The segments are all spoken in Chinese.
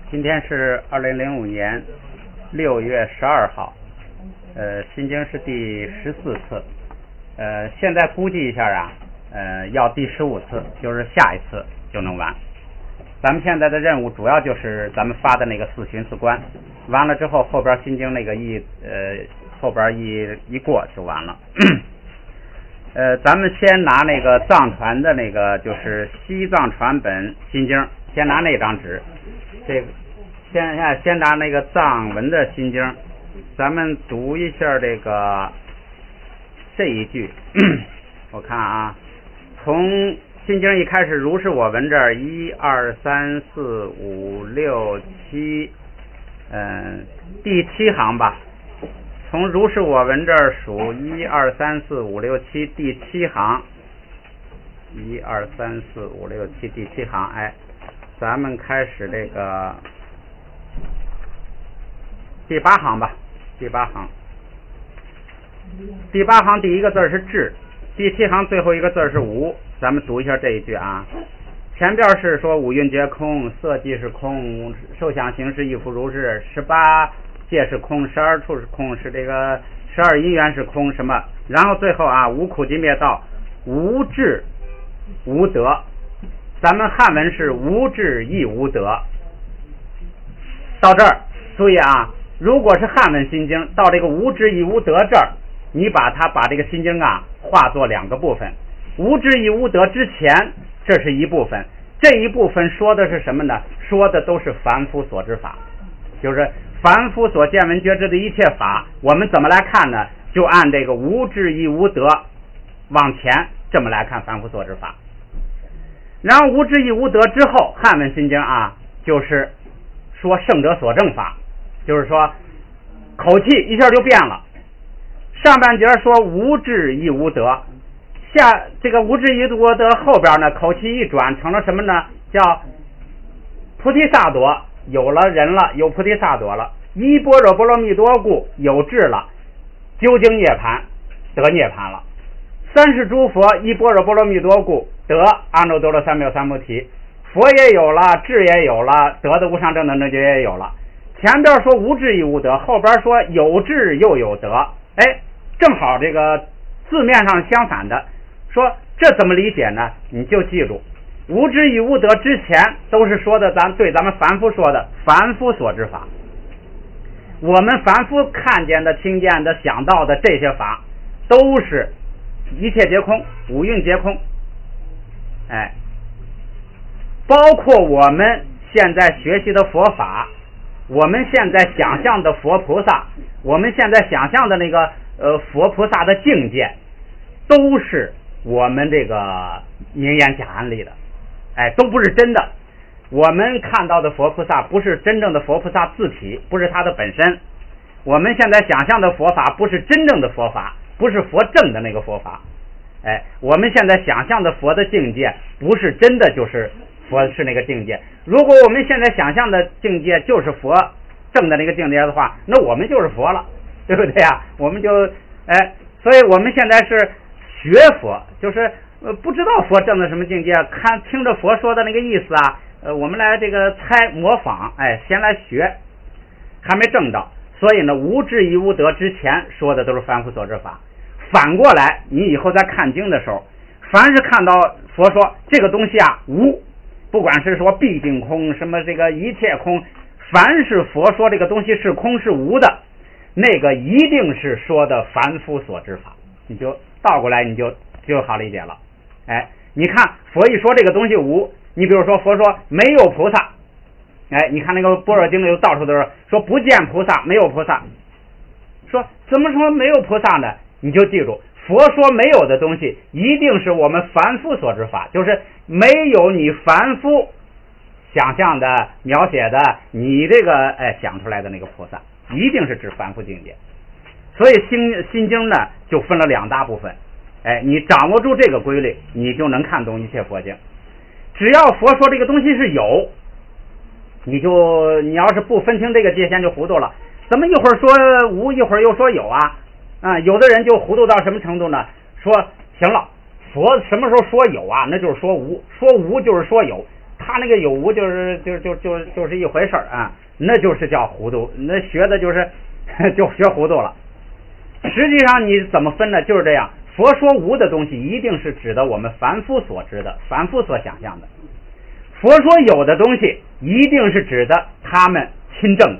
今天是2005年6月12号，心经是第14次，现在估计一下啊，要第15次，就是下一次就能完。咱们现在的任务主要就是咱们发的那个4寻4观，完了之后后边心经那个后边一过就完了。咱们先拿那个藏传的那个就是西藏传本心经，先拿那张纸，这个先拿那个藏文的心经，咱们读一下这一句。我看啊，从心经一开始，如是我闻这儿1、2、3、4、5、6、7，第7行吧。从如是我闻这儿数1、2、3、4、5、6、7，第7行，1、2、3、4、5、6、7，第7行。哎，咱们开始这个第8行吧。第8行第一个字是智，第7行最后一个字是无。咱们读一下这一句啊。前边是说五蕴皆空，色即是空，受想行识亦复如是，18界是空，12处是空，是这个12因缘是空什么，然后最后啊，无苦集灭道，无智无得。咱们汉文是无智亦无得。到这儿注意啊，如果是汉文心经，到这个无智亦无得这儿，你把这个心经啊化作2个部分。无智亦无得之前，这是一部分，这一部分说的是什么呢？说的都是凡夫所知法，就是凡夫所见闻觉知的一切法，我们怎么来看呢？就按这个无智亦无得往前这么来看凡夫所知法。然后无智亦无得之后，汉文心经啊，就是说圣者所证法，就是说口气一下就变了。上半节说无智亦无得，这个无智亦无得后边呢，口气一转成了什么呢？叫菩提萨埵，有了人了，有菩提萨埵了，依般若波罗蜜多故，有智了，究竟涅槃，得涅槃了。三世诸佛依般若波罗蜜多故，得阿耨多罗三藐三菩提，佛也有了，智也有了，得的无上正等正觉也有了。前边说无智亦无得，后边说有智又有得，哎，正好这个字面上相反的。说这怎么理解呢？你就记住，无智亦无得之前都是说的对咱们凡夫说的凡夫所知法，我们凡夫看见的、听见的、想到的这些法，都是一切皆空，五蕴皆空。哎，包括我们现在学习的佛法，我们现在想象的佛菩萨，我们现在想象的那个佛菩萨的境界，都是我们这个名言假案例的，哎，都不是真的。我们看到的佛菩萨不是真正的佛菩萨自体，不是他的本身。我们现在想象的佛法不是真正的佛法，不是佛正的那个佛法。哎，我们现在想象的佛的境界不是真的就是佛是那个境界。如果我们现在想象的境界就是佛正的那个境界的话，那我们就是佛了，对不对呀？我们就所以我们现在是学佛，就是不知道佛正的什么境界，听着佛说的那个意思啊，我们来这个猜模仿，哎，先来学，还没正到。所以呢，无智亦无得之前说的都是凡夫所知法。反过来，你以后在看经的时候，凡是看到佛说这个东西啊无，不管是说必定空，什么这个一切空，凡是佛说这个东西是空是无的，那个一定是说的凡夫所知法。你就倒过来，你就好理解了。哎，你看佛一说这个东西无，你比如说佛说没有菩萨，哎，你看那个般若经里到处都是说不见菩萨，没有菩萨。说怎么说没有菩萨呢？你就记住，佛说没有的东西，一定是我们凡夫所知法，就是没有你凡夫想象的、描写的，你这个想出来的那个菩萨，一定是指凡夫境界。所以心经呢就分了2大部分，哎，你掌握住这个规律，你就能看懂一切佛经。只要佛说这个东西是有，你要是不分清这个界限就糊涂了。怎么一会儿说无，一会儿又说有啊？有的人就糊涂到什么程度呢？说行了，佛什么时候说有啊，那就是说无，说无就是说有，他他那个有无就是一回事啊，那就是叫糊涂，那学的就是就学糊涂了。实际上你怎么分呢？就是这样，佛说无的东西一定是指的我们凡夫所知的，凡夫所想象的。佛说有的东西一定是指的他们亲证的。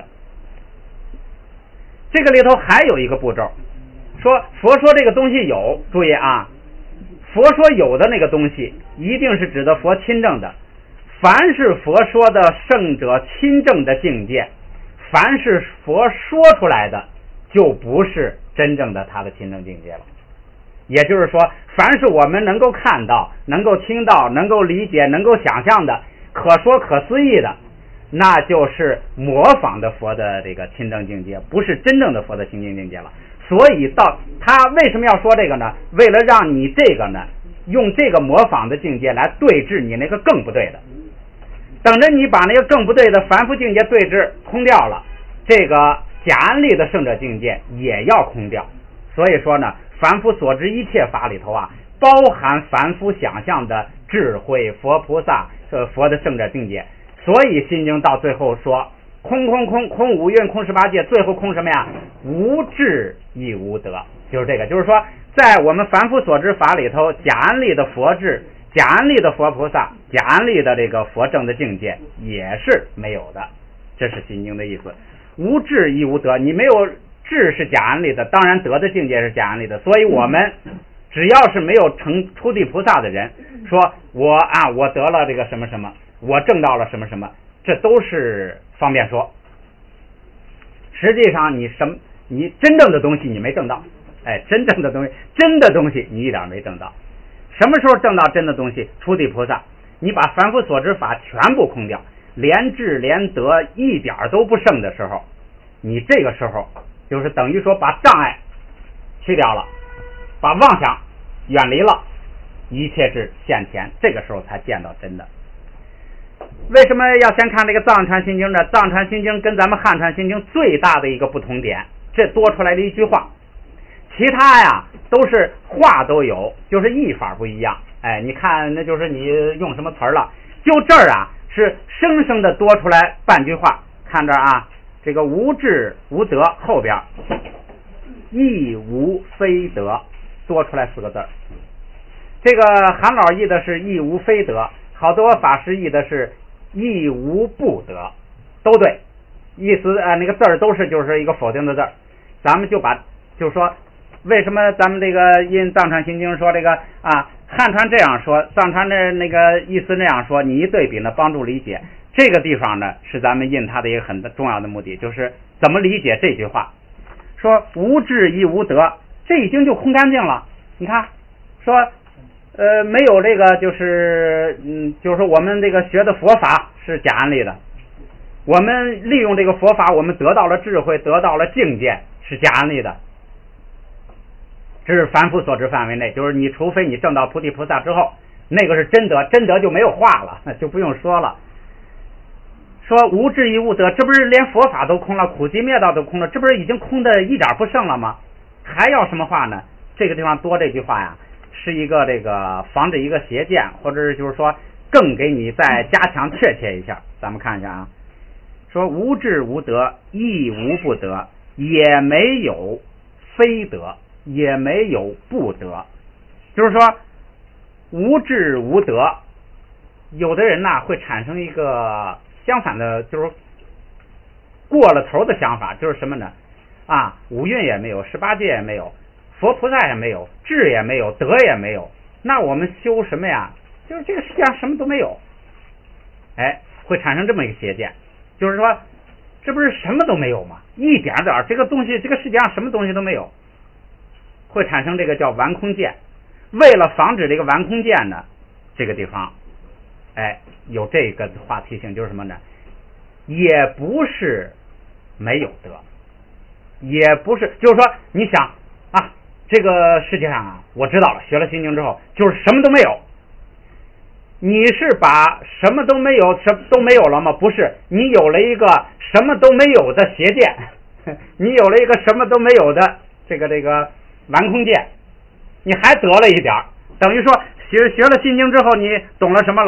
这个里头还有一个步骤，说佛说这个东西有，注意啊，佛说有的那个东西一定是指的佛亲证的。凡是佛说的圣者亲证的境界，凡是佛说出来的就不是真正的他的亲证境界了。也就是说，凡是我们能够看到、能够听到、能够理解、能够想象的、可说可思议的，那就是模仿的佛的这个亲证境界，不是真正的佛的亲证境界了。所以到他为什么要说这个呢？为了让你这个呢，用这个模仿的境界来对治你那个更不对的。等着你把那个更不对的凡夫境界对治空掉了，这个假安立的圣者境界也要空掉。所以说呢，凡夫所知一切法里头啊，包含凡夫想象的智慧、佛菩萨、佛的圣者境界。所以心经到最后说空空空，空五蕴，空18界，最后空什么呀？无智亦无得。就是这个，就是说在我们凡夫所知法里头，假安立的佛智、假安立的佛菩萨、假安立的这个佛正的境界也是没有的。这是心经的意思。无智亦无得，你没有智是假安立的，当然得的境界是假安立的。所以我们只要是没有成初地菩萨的人，说我得了这个什么什么，我证到了什么什么，这都是方便说。实际上你真正的东西你没证到，真正的东西，真的东西你一点没证到。什么时候证到真的东西？初地菩萨，你把凡夫所知法全部空掉，连智连德一点都不剩的时候，你这个时候就是等于说把障碍去掉了，把妄想远离了，一切智现前，这个时候才见到真的。为什么要先看这个藏传心经呢？藏传心经跟咱们汉传心经最大的一个不同点，这多出来的一句话，其他呀都是话都有，就是译法不一样。你看那就是你用什么词儿了，就这儿啊是生生的多出来半句话。看这儿啊，这个无智无得后边亦无非得多出来4个字。这个韩老译的是亦无非得，好多法师译的是亦无不得，都对，意思那个字儿都是就是一个否定的字儿。咱们就说为什么咱们这个印藏传心经说这个汉传这样说，藏传的那个意思那样说，你一对比呢，帮助理解。这个地方呢是咱们印它的一个很重要的目的，就是怎么理解这句话。说无智亦无得，这已经就空干净了。你看说没有这个就是我们这个学的佛法是假安立的，我们利用这个佛法我们得到了智慧，得到了境界是假安立的。这是凡夫所知范围内，就是你除非你证到菩提菩萨之后，那个是真德，真德就没有话了，那就不用说了。说无智亦无得，这不是连佛法都空了，苦集灭道都空了，这不是已经空的一点不剩了吗？还要什么话呢？这个地方多这句话呀，是一个这个防止一个邪见，或者是就是说更给你再加强确切一下。咱们看一下啊，说无智无得，亦无不得，也没有非得，也没有不得。就是说无智无得，有的人呢会产生一个相反的，就是过了头的想法，就是什么呢？五蕴也没有，18界也没有，佛菩萨也没有，智也没有，德也没有，那我们修什么呀？就是这个世界上什么都没有。会产生这么一个邪见，就是说这不是什么都没有吗？一点点这个东西，这个世界上什么东西都没有，会产生这个叫顽空见。为了防止这个顽空见呢，这个地方有这个话提醒，就是什么呢？也不是没有得，也不是，就是说你想这个世界上我知道了，学了心经之后就是什么都没有。你是把什么都没有了吗？不是，你有了一个什么都没有的邪见，你有了一个什么都没有的这个顽空见，你还得了一点，等于说学了心经之后，你懂了什么了？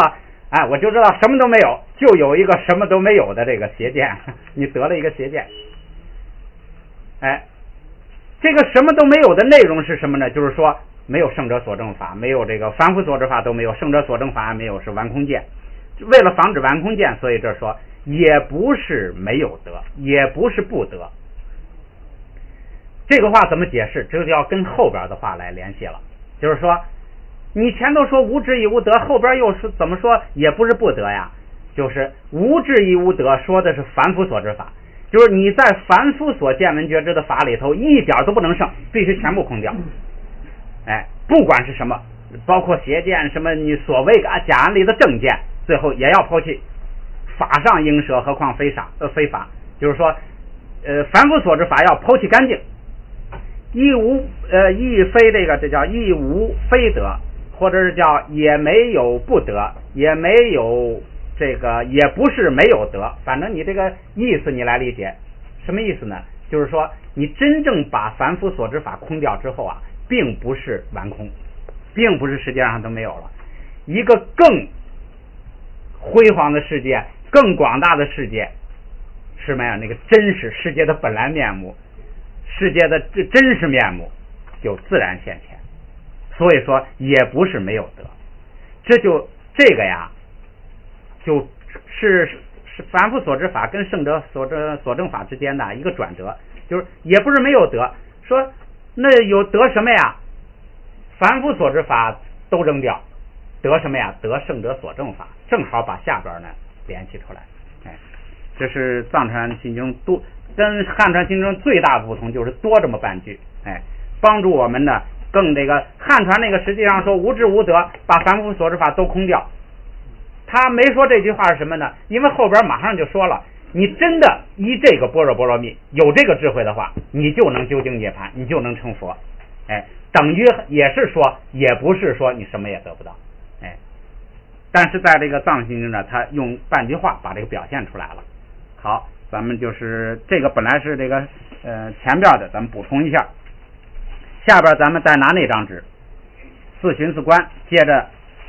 哎，我就知道什么都没有，就有一个什么都没有的这个邪见，你得了一个邪见。哎，这个什么都没有的内容是什么呢？就是说没有圣者所证法，没有这个凡夫所证法都没有，圣者所证法还没有，是顽空见。为了防止顽空见，所以这说也不是没有得，也不是不得。这个话怎么解释？这就要跟后边的话来联系了。就是说你前头说无智亦无得，后边又是怎么说也不是不得呀？就是无智亦无得说的是凡夫所知法，就是你在凡夫所见闻觉知的法里头一点都不能剩，必须全部空掉。哎，不管是什么，包括邪见，什么你所谓假案里的正见，最后也要抛弃。法上应舍，何况非法？就是说凡夫所知法要抛弃干净。亦非这叫亦无非得，或者是叫也没有不得，也没有这个也不是没有得，反正你这个意思你来理解。什么意思呢？就是说你真正把凡夫所知法空掉之后啊，并不是完空，并不是世界上都没有了，一个更辉煌的世界，更广大的世界，是什么呀？那个真实世界的本来面目，世界的真实面目就自然现前。所以说也不是没有得，这个呀，就是凡夫所知法跟圣者所证法之间的一个转折，就是也不是没有得。说那有得什么呀？凡夫所知法都扔掉，得什么呀？得圣者所证法，正好把下边呢联系出来。哎，这是藏传心经多跟汉传心经最大不同，就是多这么半句，哎，帮助我们呢更这个汉传那个实际上说无智无得，把凡夫所知法都空掉。他没说这句话是什么呢？因为后边马上就说了，你真的依这个般若波罗蜜有这个智慧的话，你就能究竟涅槃，你就能成佛。哎，等于也是说，也不是说你什么也得不到。哎，但是在这个藏心经呢，他用半句话把这个表现出来了。好，咱们就是这个本来是这个前边的，咱们补充一下。下边咱们再拿那张纸，四寻四观，接着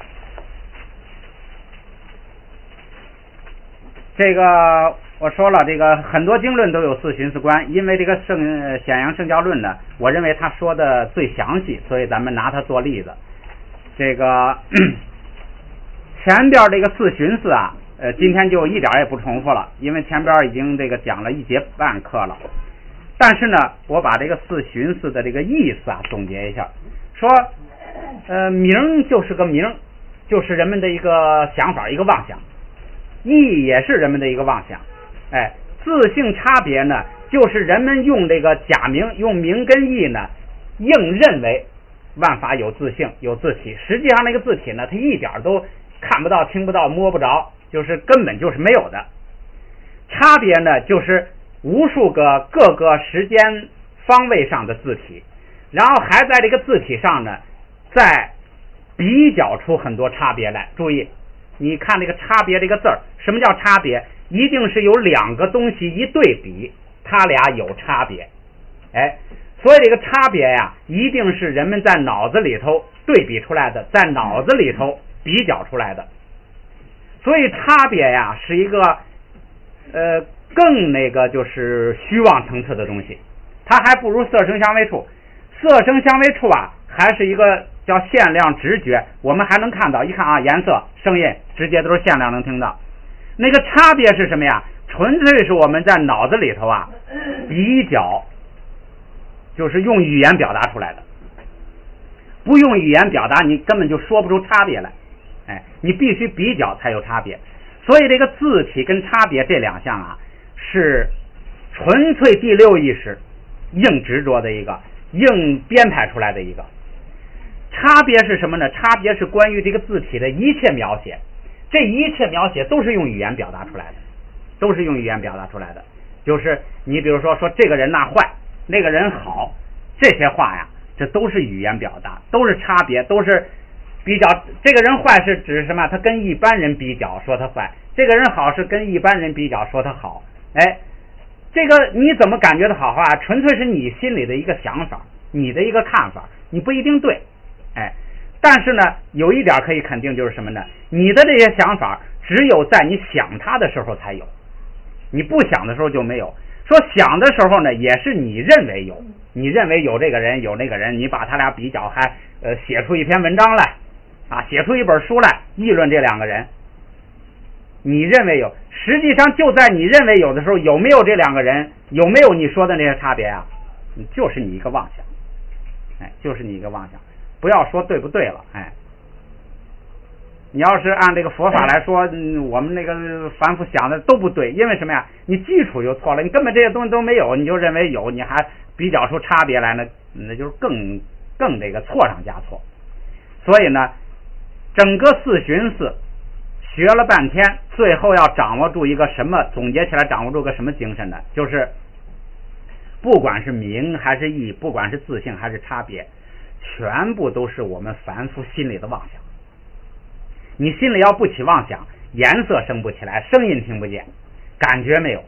这个我说了，这个很多经论都有四寻四观，因为这个显扬圣教论呢，我认为他说的最详细，所以咱们拿它做例子。这个前边这个四寻四啊，今天就一点也不重复了，因为前边已经这个讲了1节半课了。但是呢，我把这个四寻四的这个意思啊总结一下，说名就是个名，就是人们的一个想法，一个妄想。义也是人们的一个妄想。哎，自性差别呢，就是人们用这个假名，用名跟义呢，硬认为万法有自性有自体，实际上那个自体呢，它一点都看不到听不到摸不着，就是根本就是没有的。差别呢，就是无数个各个时间方位上的字体，然后还在这个字体上呢再比较出很多差别来。注意你看这个差别这个字儿，什么叫差别？一定是有两个东西一对比，它俩有差别。哎，所以这个差别呀，一定是人们在脑子里头对比出来的，在脑子里头比较出来的。所以差别呀是一个更那个就是虚妄层次的东西，它还不如色声香味触。色声香味触啊，还是一个叫限量直觉，我们还能看到，一看啊，颜色声音直接都是限量能听到。那个差别是什么呀？纯粹是我们在脑子里头啊比较，就是用语言表达出来的。不用语言表达，你根本就说不出差别来。哎，你必须比较才有差别。所以这个字体跟差别这两项啊，是纯粹第六意识硬执着的一个，硬编排出来的一个。差别是什么呢？差别是关于这个字体的一切描写，这一切描写都是用语言表达出来的，都是用语言表达出来的。就是你比如说这个人那坏，那个人好，这些话呀，这都是语言表达，都是差别，都是比较。这个人坏是指什么？他跟一般人比较说他坏，这个人好是跟一般人比较说他好。哎，这个你怎么感觉的好坏啊？纯粹是你心里的一个想法，你的一个看法，你不一定对。哎， 但是呢，有一点可以肯定，就是什么呢？你的这些想法只有在你想它的时候才有，你不想的时候就没有。说想的时候呢，也是你认为有，你认为有这个人有那个人，你把他俩比较，还写出一篇文章来啊，写出一本书来议论这两个人。你认为有，实际上就在你认为有的时候，有没有这两个人，有没有你说的那些差别啊？就是你一个妄想，哎，就是你一个妄想。不要说对不对了，哎，你要是按这个佛法来说，我们那个凡夫想的都不对，因为什么呀？你基础就错了，你根本这些东西都没有，你就认为有，你还比较出差别来呢，那就是更这个错上加错。所以呢，整个四寻思学了半天，最后要掌握住一个什么？总结起来掌握住个什么精神呢？就是不管是名还是义，不管是自性还是差别，全部都是我们凡夫心里的妄想。你心里要不起妄想，颜色生不起来，声音听不见，感觉没有。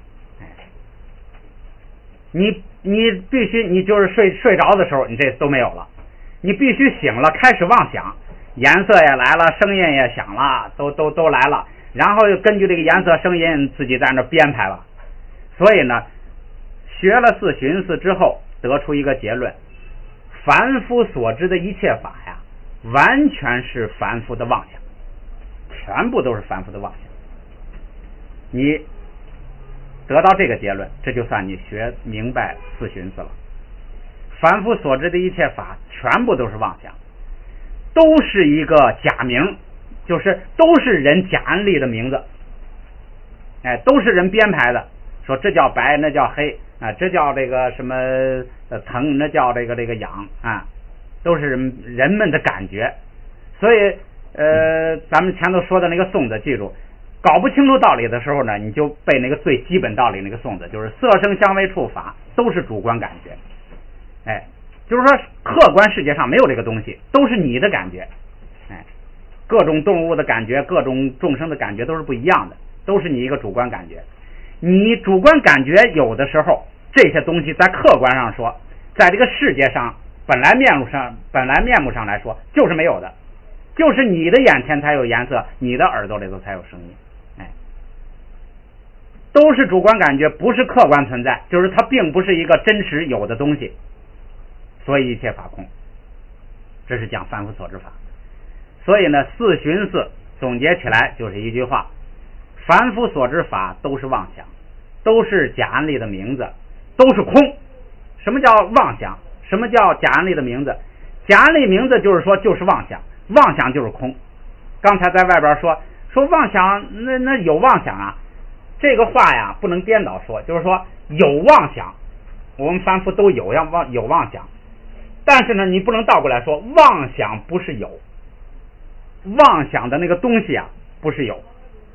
你必须，你就是睡着的时候，你这都没有了。你必须醒了，开始妄想，颜色也来了，声音也响了，都来了，然后又根据这个颜色声音自己在那编排了。所以呢，学了四寻思之后，得出一个结论：凡夫所知的一切法呀，完全是凡夫的妄想，全部都是凡夫的妄想。你得到这个结论，这就算你学明白四寻思了。凡夫所知的一切法全部都是妄想，都是一个假名，就是都是人假安立的名字，哎，都是人编排的，说这叫白，那叫黑啊，这叫这个什么疼，那叫这个痒啊，都是人们的感觉。所以咱们前头说的那个颂子，记住，搞不清楚道理的时候呢，你就背那个最基本道理那个颂子，就是色声香味触法都是主观感觉，哎，就是说客观世界上没有这个东西，都是你的感觉，哎，各种动物的感觉，各种众生的感觉都是不一样的，都是你一个主观感觉。你主观感觉有的时候这些东西在客观上说，在这个世界上本来面目上来说就是没有的，就是你的眼前才有颜色，你的耳朵里头才有声音，哎，都是主观感觉，不是客观存在，就是它并不是一个真实有的东西，所以一切法空。这是讲凡夫所知法。所以呢，四寻思总结起来就是一句话：凡夫所知法都是妄想，都是假安立的名字，都是空。什么叫妄想？什么叫假安立的名字？假安立名字就是说就是妄想，妄想就是空。刚才在外边说妄想，那有妄想啊，这个话呀不能颠倒说，就是说有妄想，我们凡夫都有妄想，但是呢你不能倒过来说妄想不是有，妄想的那个东西啊不是有，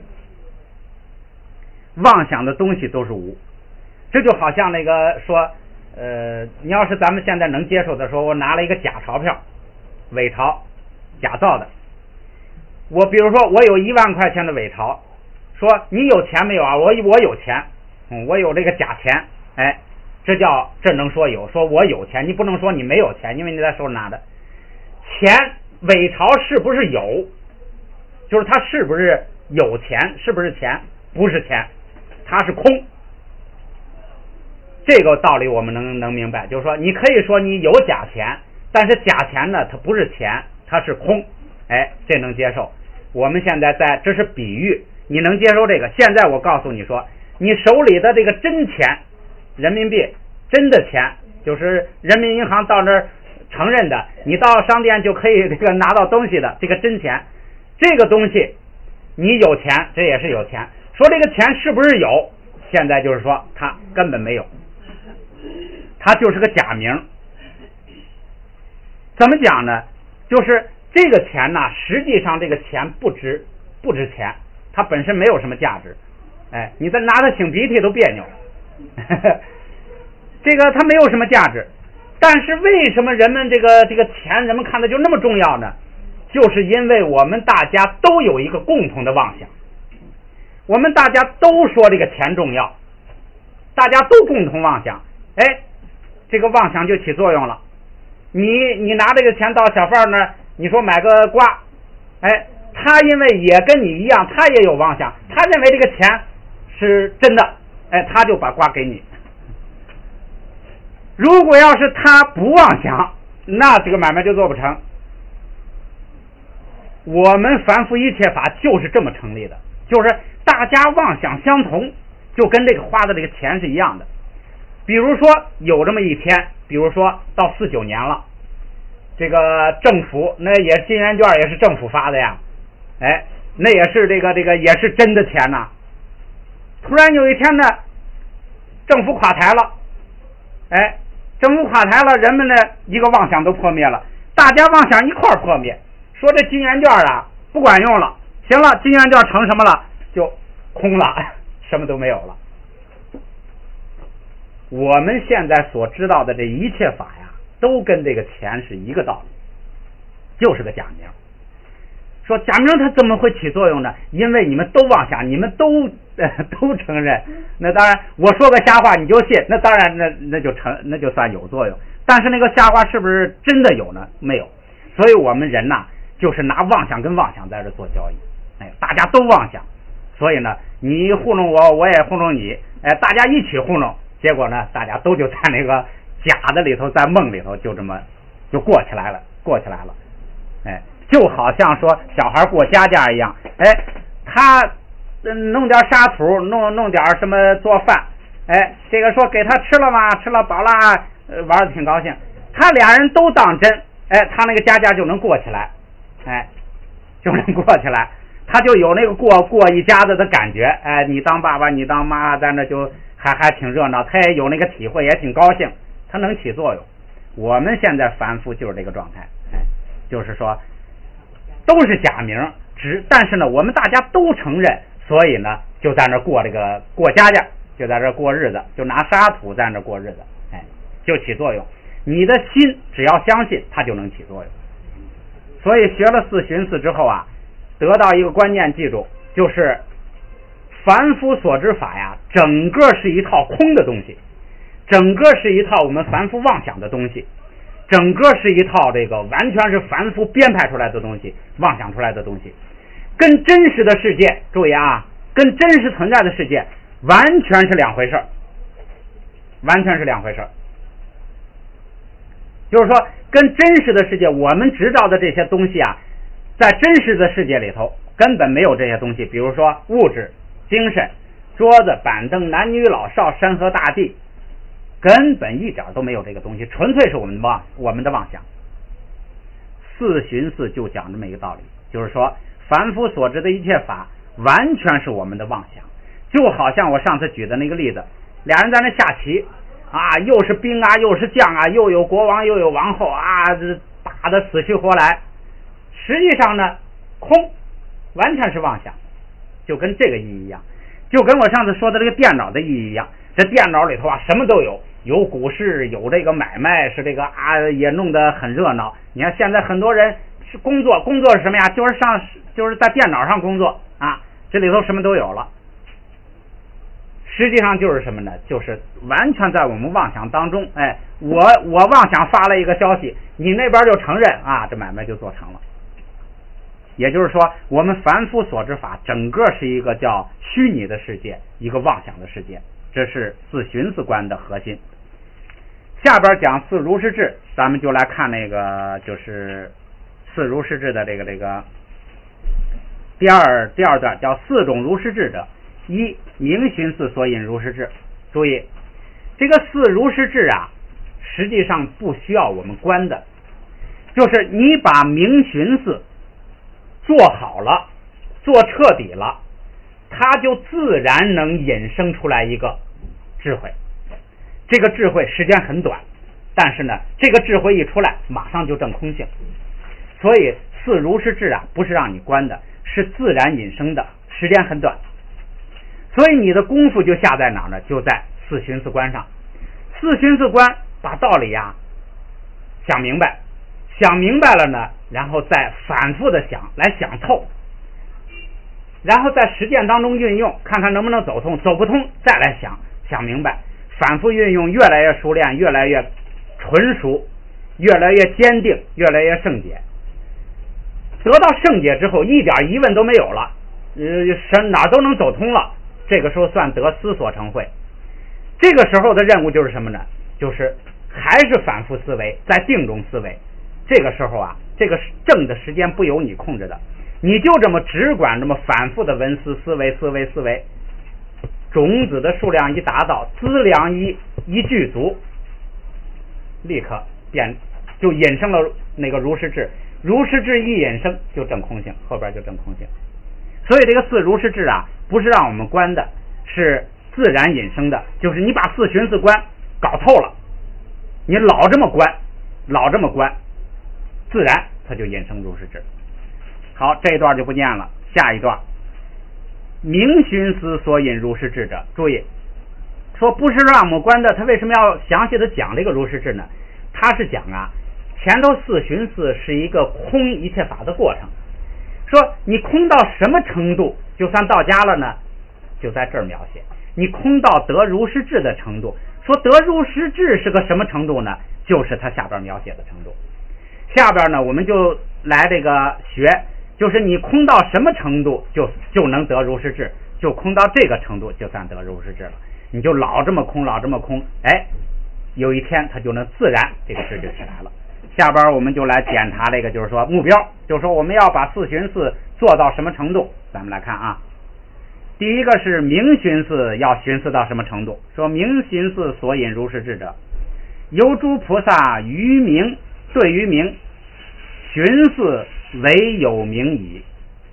妄想的东西都是无。这就好像那个说你要是咱们现在能接受的时候，我拿了一个假钞票，伪钞，假造的，我比如说我有1万块钱的伪钞，说你有钱没有啊？我有钱，我有这个假钱，哎，这能说有，说我有钱，你不能说你没有钱，因为你在手里拿的钱。伪钞是不是有？就是它是不是有钱？是不是钱？不是钱，它是空。这个道理我们能明白，就是说你可以说你有假钱，但是假钱呢它不是钱，它是空，哎，这能接受。我们现在这是比喻，你能接受这个？现在我告诉你说，你手里的这个真钱，人民币真的钱，就是人民银行到那儿承认的，你到商店就可以这个拿到东西的这个真钱，这个东西你有钱，这也是有钱。说这个钱是不是有？现在就是说它根本没有，它就是个假名。怎么讲呢？就是这个钱呢，实际上这个钱不值钱，它本身没有什么价值，哎，你再拿它擤鼻涕都别扭这个它没有什么价值。但是为什么人们这个钱人们看的就那么重要呢？就是因为我们大家都有一个共同的妄想，我们大家都说这个钱重要，大家都共同妄想，哎，这个妄想就起作用了。你拿这个钱到小贩那儿， 你说买个瓜，哎，他因为也跟你一样，他也有妄想，他认为这个钱是真的，哎，他就把瓜给你。如果要是他不妄想，那这个买卖就做不成。我们凡夫一切法就是这么成立的，就是大家妄想相同，就跟这个花的这个钱是一样的。比如说有这么一天，比如说到49年了，这个政府那也金元券也是政府发的呀，哎，那也是这个也是真的钱呐。突然有一天呢，政府垮台了，哎，政府垮台了，人们呢一个妄想都破灭了，大家妄想一块破灭，说这金元券啊不管用了，行了，金元券成什么了？就空了，什么都没有了。我们现在所知道的这一切法呀，都跟这个钱是一个道理，就是个假名。说假名它怎么会起作用呢？因为你们都妄想，你们都承认，那当然我说个瞎话你就信，那当然那就算有作用。但是那个瞎话是不是真的有呢？没有。所以我们人呐，就是拿妄想跟妄想在这做交易，哎，大家都妄想，所以呢，你糊弄我，我也糊弄你，哎，大家一起糊弄，结果呢，大家都就在那个假的里头，在梦里头就这么就过起来了，哎，就好像说小孩过家家一样，哎，他弄点沙土，弄点什么做饭，哎，这个说给他吃了吗？吃了饱了，玩的挺高兴，他俩人都当真，哎，他那个家家就能过起来，哎，就能过起来，他就有那个过一家子的感觉，哎，你当爸爸，你当妈，在那就还挺热闹，他也有那个体会，也挺高兴，他能起作用。我们现在凡夫就是这个状态，哎，就是说都是假名，但是呢，我们大家都承认，所以呢，就在那过家家，就在这过日子，就拿沙土在那过日子，哎，就起作用。你的心只要相信，它就能起作用。所以学了四寻思之后啊，得到一个观念，记住，就是凡夫所知法呀，整个是一套空的东西，整个是一套我们凡夫妄想的东西，整个是一套这个完全是凡夫编排出来的东西，妄想出来的东西，跟真实的世界，注意啊，跟真实存在的世界完全是两回事，完全是两回事。就是说，跟真实的世界我们知道的这些东西啊，在真实的世界里头根本没有这些东西。比如说物质、精神、桌子、板凳、男女老少、山河大地，根本一点都没有这个东西，纯粹是我们的妄想。四寻思就讲这么一个道理，就是说凡夫所知的一切法完全是我们的妄想。就好像我上次举的那个例子，俩人在那下棋啊，又是兵啊，又是将啊，又有国王，又有王后啊，这打得死去活来。实际上呢，空，完全是妄想，就跟这个意义一样，就跟我上次说的这个电脑的意义一样。这电脑里头啊，什么都有，有股市，有这个买卖，是这个啊，也弄得很热闹。你看现在很多人是工作是什么呀？就是在电脑上工作啊，这里头什么都有了。实际上就是什么呢？就是完全在我们妄想当中，哎，我妄想发了一个消息，你那边就承认啊，这买卖就做成了。也就是说，我们凡夫所知法整个是一个叫虚拟的世界，一个妄想的世界，这是四寻思观的核心。下边讲四如是智，咱们就来看那个就是四如是智的这个第二段，叫四种如是智者。一、明寻思所引如是智。注意，这个四如是智啊，实际上不需要我们观的，就是你把明寻思做好了，做彻底了，它就自然能引生出来一个智慧。这个智慧时间很短，但是呢，这个智慧一出来，马上就证空性。所以四如是智啊，不是让你观的，是自然引生的，时间很短。所以你的功夫就下在哪呢？就在四寻思观上。四寻思观把道理呀想明白，想明白了呢，然后再反复的想，来想透，然后在实践当中运用，看看能不能走通，走不通再来想明白，反复运用，越来越熟练，越来越纯熟，越来越坚定，越来越圣洁。 得到圣洁之后，一点疑问都没有了，哪都能走通了，这个时候算得思所成慧。这个时候的任务就是什么呢？就是还是反复思维，在定中思维。这个时候啊，这个正的时间不由你控制的，你就这么只管这么反复的文思思维，种子的数量一达到，资粮一具足，立刻就引生了那个如实智，如实智一引生就证空性，后边就证空性。所以这个四如实智啊，不是让我们观的，是自然引生的，就是你把四寻四观搞透了，你老这么观，自然它就引生如实智。好，这一段就不念了，下一段明寻思所引如实智者。注意说不是让我们观的，他为什么要详细的讲这个如实智呢？他是讲啊，前头四寻思是一个空一切法的过程，说你空到什么程度就算到家了呢？就在这儿描写你空到得如实智的程度。说得如实智是个什么程度呢？就是他下边描写的程度。下边呢我们就来这个学，就是你空到什么程度就能得如实智，就空到这个程度就算得如实智了。你就老这么空，哎，有一天它就能自然这个智就起来了。下边我们就来检查这个，就是说目标，就是说我们要把四寻思做到什么程度。咱们来看啊，第一个是明寻思要寻思到什么程度。说明寻思所引如实智者，由诸菩萨于明，对于明寻思唯有明矣。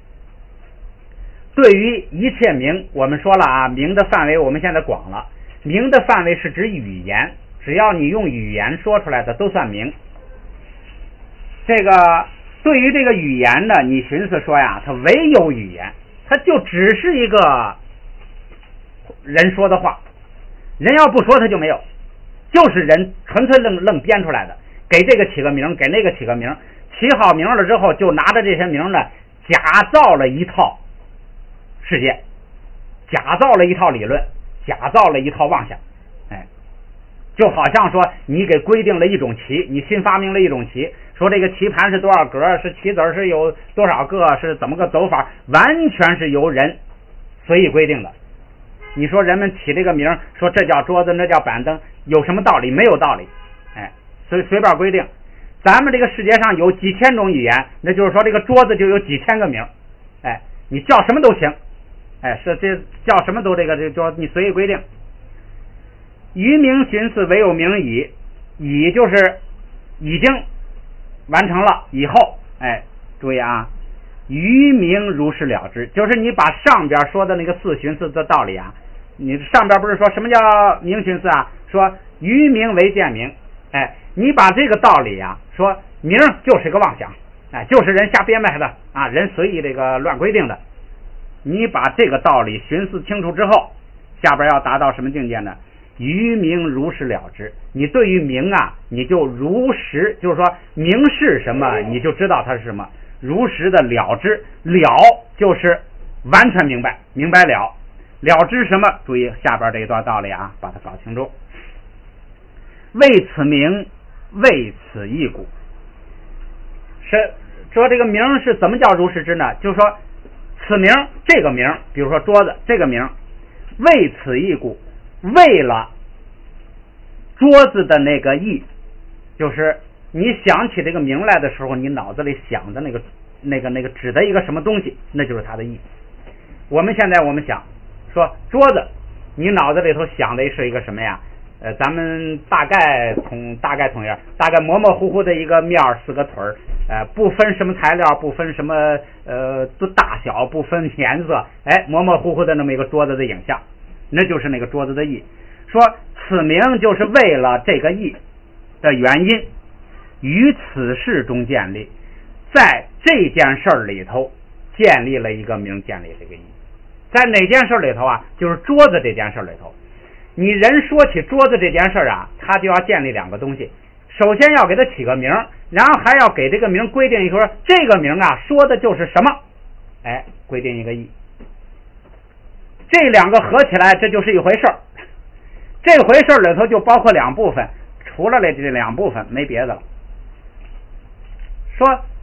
对于一切明，我们说了啊，明的范围我们现在广了，明的范围是指语言，只要你用语言说出来的都算明。这个对于这个语言呢，你寻思说呀，它唯有语言，它就只是一个人说的话，人要不说它就没有，就是人纯粹愣编出来的，给这个起个名，给那个起个名，起好名了之后，就拿着这些名呢，假造了一套世界，假造了一套理论，假造了一套妄想。就好像说你给规定了一种棋，你新发明了一种棋，说这个棋盘是多少格，是棋子是有多少个，是怎么个走法，完全是由人随意规定的。你说人们起这个名，说这叫桌子，那叫板凳，有什么道理？没有道理。随便规定。咱们这个世界上有几千种语言，那就是说这个桌子就有几千个名，你叫什么都行，是这叫什么都这就你随意规定。于明寻思唯有明矣，矣就是已经完成了以后，注意啊，于明如是了之，就是你把上边说的那个四寻思的道理啊，你上边不是说什么叫明寻思啊？说于明为见明，你把这个道理啊，说明就是个妄想，就是人瞎编排的啊，人随意这个乱规定的。你把这个道理寻思清楚之后，下边要达到什么境界呢？于明如实了之，你对于明啊，你就如实，就是说明是什么，你就知道它是什么，如实的了之。了就是完全明白，明白了之什么？注意下边这一段道理啊，把它搞清楚。为此明，为此义故。是说这个名是怎么叫如实之呢？就是说此名，这个名，比如说桌子这个名，为此义故，为了桌子的那个义，就是你想起这个名来的时候，你脑子里想的那个指的一个什么东西，那就是它的义。我们现在想说桌子，你脑子里头想的是一个什么呀？咱们大概统样，大概模模糊糊的一个面四个腿不分什么材料，不分什么大小，不分颜色，模模糊糊的那么一个桌子的影像，那就是那个桌子的义。说此名就是为了这个义的原因，于此事中建立，在这件事里头建立了一个名，建立这个义。在哪件事里头啊？就是桌子这件事里头。你人说起桌子这件事啊，他就要建立两个东西，首先要给他起个名，然后还要给这个名规定一说这个名啊说的就是什么，规定一个义。这两个合起来，这就是一回事儿。这回事里头就包括两部分，除了这两部分没别的了。说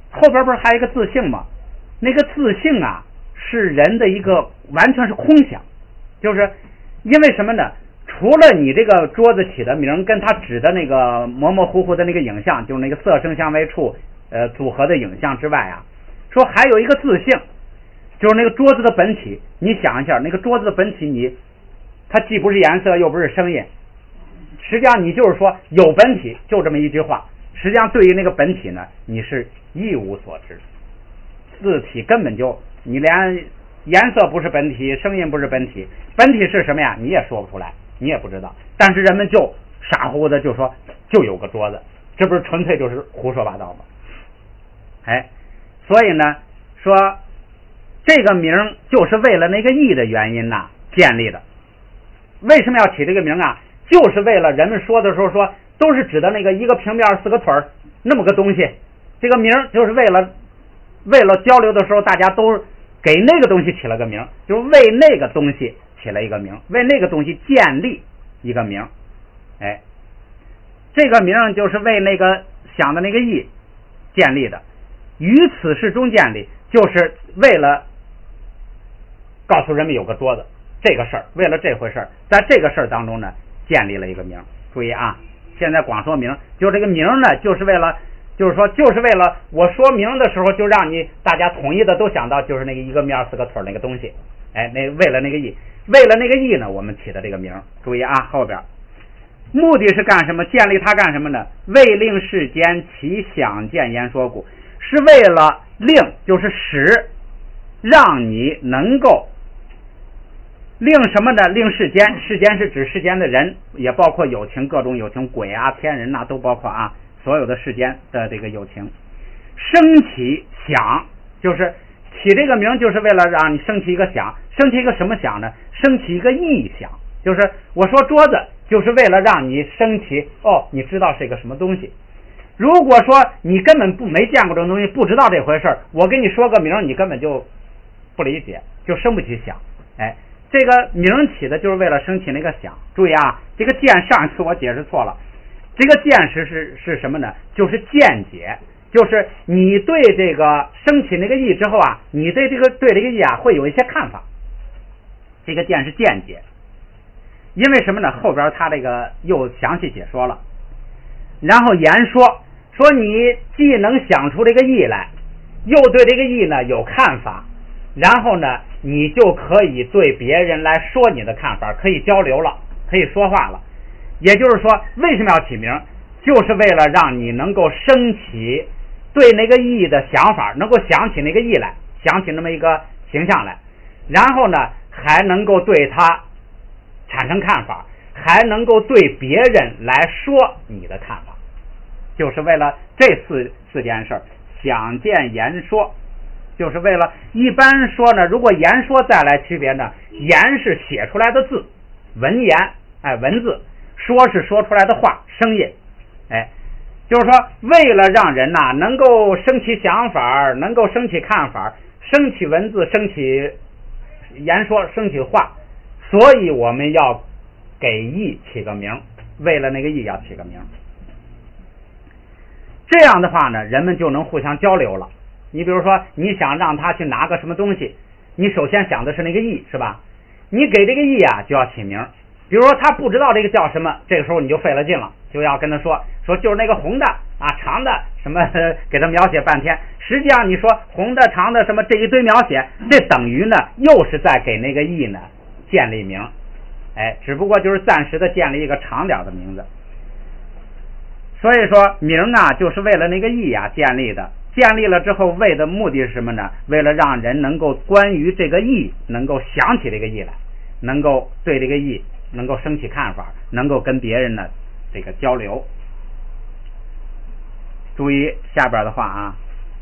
后边不是还有一个自性吗？那个自性啊，是人的一个完全是空想，就是因为什么呢？除了你这个桌子起的名跟它指的那个模模糊糊的那个影像，就是那个色声香味触组合的影像之外啊，说还有一个自性，就是那个桌子的本体。你想一下，那个桌子的本体它既不是颜色又不是声音，实际上你就是说有本体，就这么一句话。实际上对于那个本体呢，你是一无所知，字体根本就你连颜色不是本体，声音不是本体，本体是什么呀？你也说不出来，你也不知道。但是人们就傻乎乎的就说就有个桌子，这不是纯粹就是胡说八道吗？所以呢，说这个名就是为了那个义的原因呢建立的。为什么要起这个名啊？就是为了人们说的时候说都是指的那个一个平面四个腿那么个东西，这个名就是为了交流的时候大家都给那个东西起了个名，就是为那个东西起了一个名，为那个东西建立一个名。这个名就是为那个想的那个义建立的，于此事中建立，就是为了告诉人们有个桌子这个事儿，为了这回事儿，在这个事儿当中呢建立了一个名。注意啊，现在光说名，就这个名呢就是为了我说明的时候就让你大家统一的都想到就是那个一个面四个腿那个东西。为了那个义呢我们起的这个名。注意啊，后边目的是干什么？建立它干什么呢？为令世间其想见言说故，是为了令，就是使让你能够令什么呢？令世间，世间是指世间的人，也包括有情，各种有情，鬼啊天人啊都包括啊，所有的世间的这个有情升起想，就是起这个名就是为了让你升起一个想，升起一个什么想呢？升起一个意想，就是我说桌子就是为了让你升起你知道是一个什么东西。如果说你根本没见过这种东西，不知道这回事，我跟你说个名你根本就不理解，就升不起想。这个名起的就是为了升起那个想。注意啊，这个见上一次我解释错了，这个见是什么呢？就是见解，就是你对这个升起那个意之后啊，你对这个意啊会有一些看法，这个见是见解。因为什么呢？后边他这个又详细解说了，然后言说你既能想出这个意来，又对这个意呢有看法，然后呢你就可以对别人来说你的看法，可以交流了，可以说话了。也就是说为什么要起名？就是为了让你能够升起对那个意的想法，能够想起那个意来，想起那么一个形象来，然后呢还能够对它产生看法，还能够对别人来说你的看法，就是为了这四件事。想见言说就是为了，一般说呢，如果言说再来区别呢，言是写出来的字，文言文字，说是说出来的话，声音。就是说为了让人呐能够升起想法，能够升起看法，升起文字，升起言说，升起话，所以我们要给意起个名，为了那个意要起个名。这样的话呢，人们就能互相交流了。你比如说你想让他去拿个什么东西，你首先想的是那个意，是吧？你给这个意啊就要起名。比如说他不知道这个叫什么，这个时候你就费了劲了，就要跟他说就是那个红的啊长的什么给他描写半天。实际上你说红的长的什么这一堆描写，这等于呢又是在给那个意呢建立名。只不过就是暂时的建立一个长点的名字。所以说名啊就是为了那个意啊建立的，建立了之后为的目的是什么呢？为了让人能够关于这个意能够想起这个意来，能够对这个意能够升起看法，能够跟别人呢这个交流。注意下边的话啊，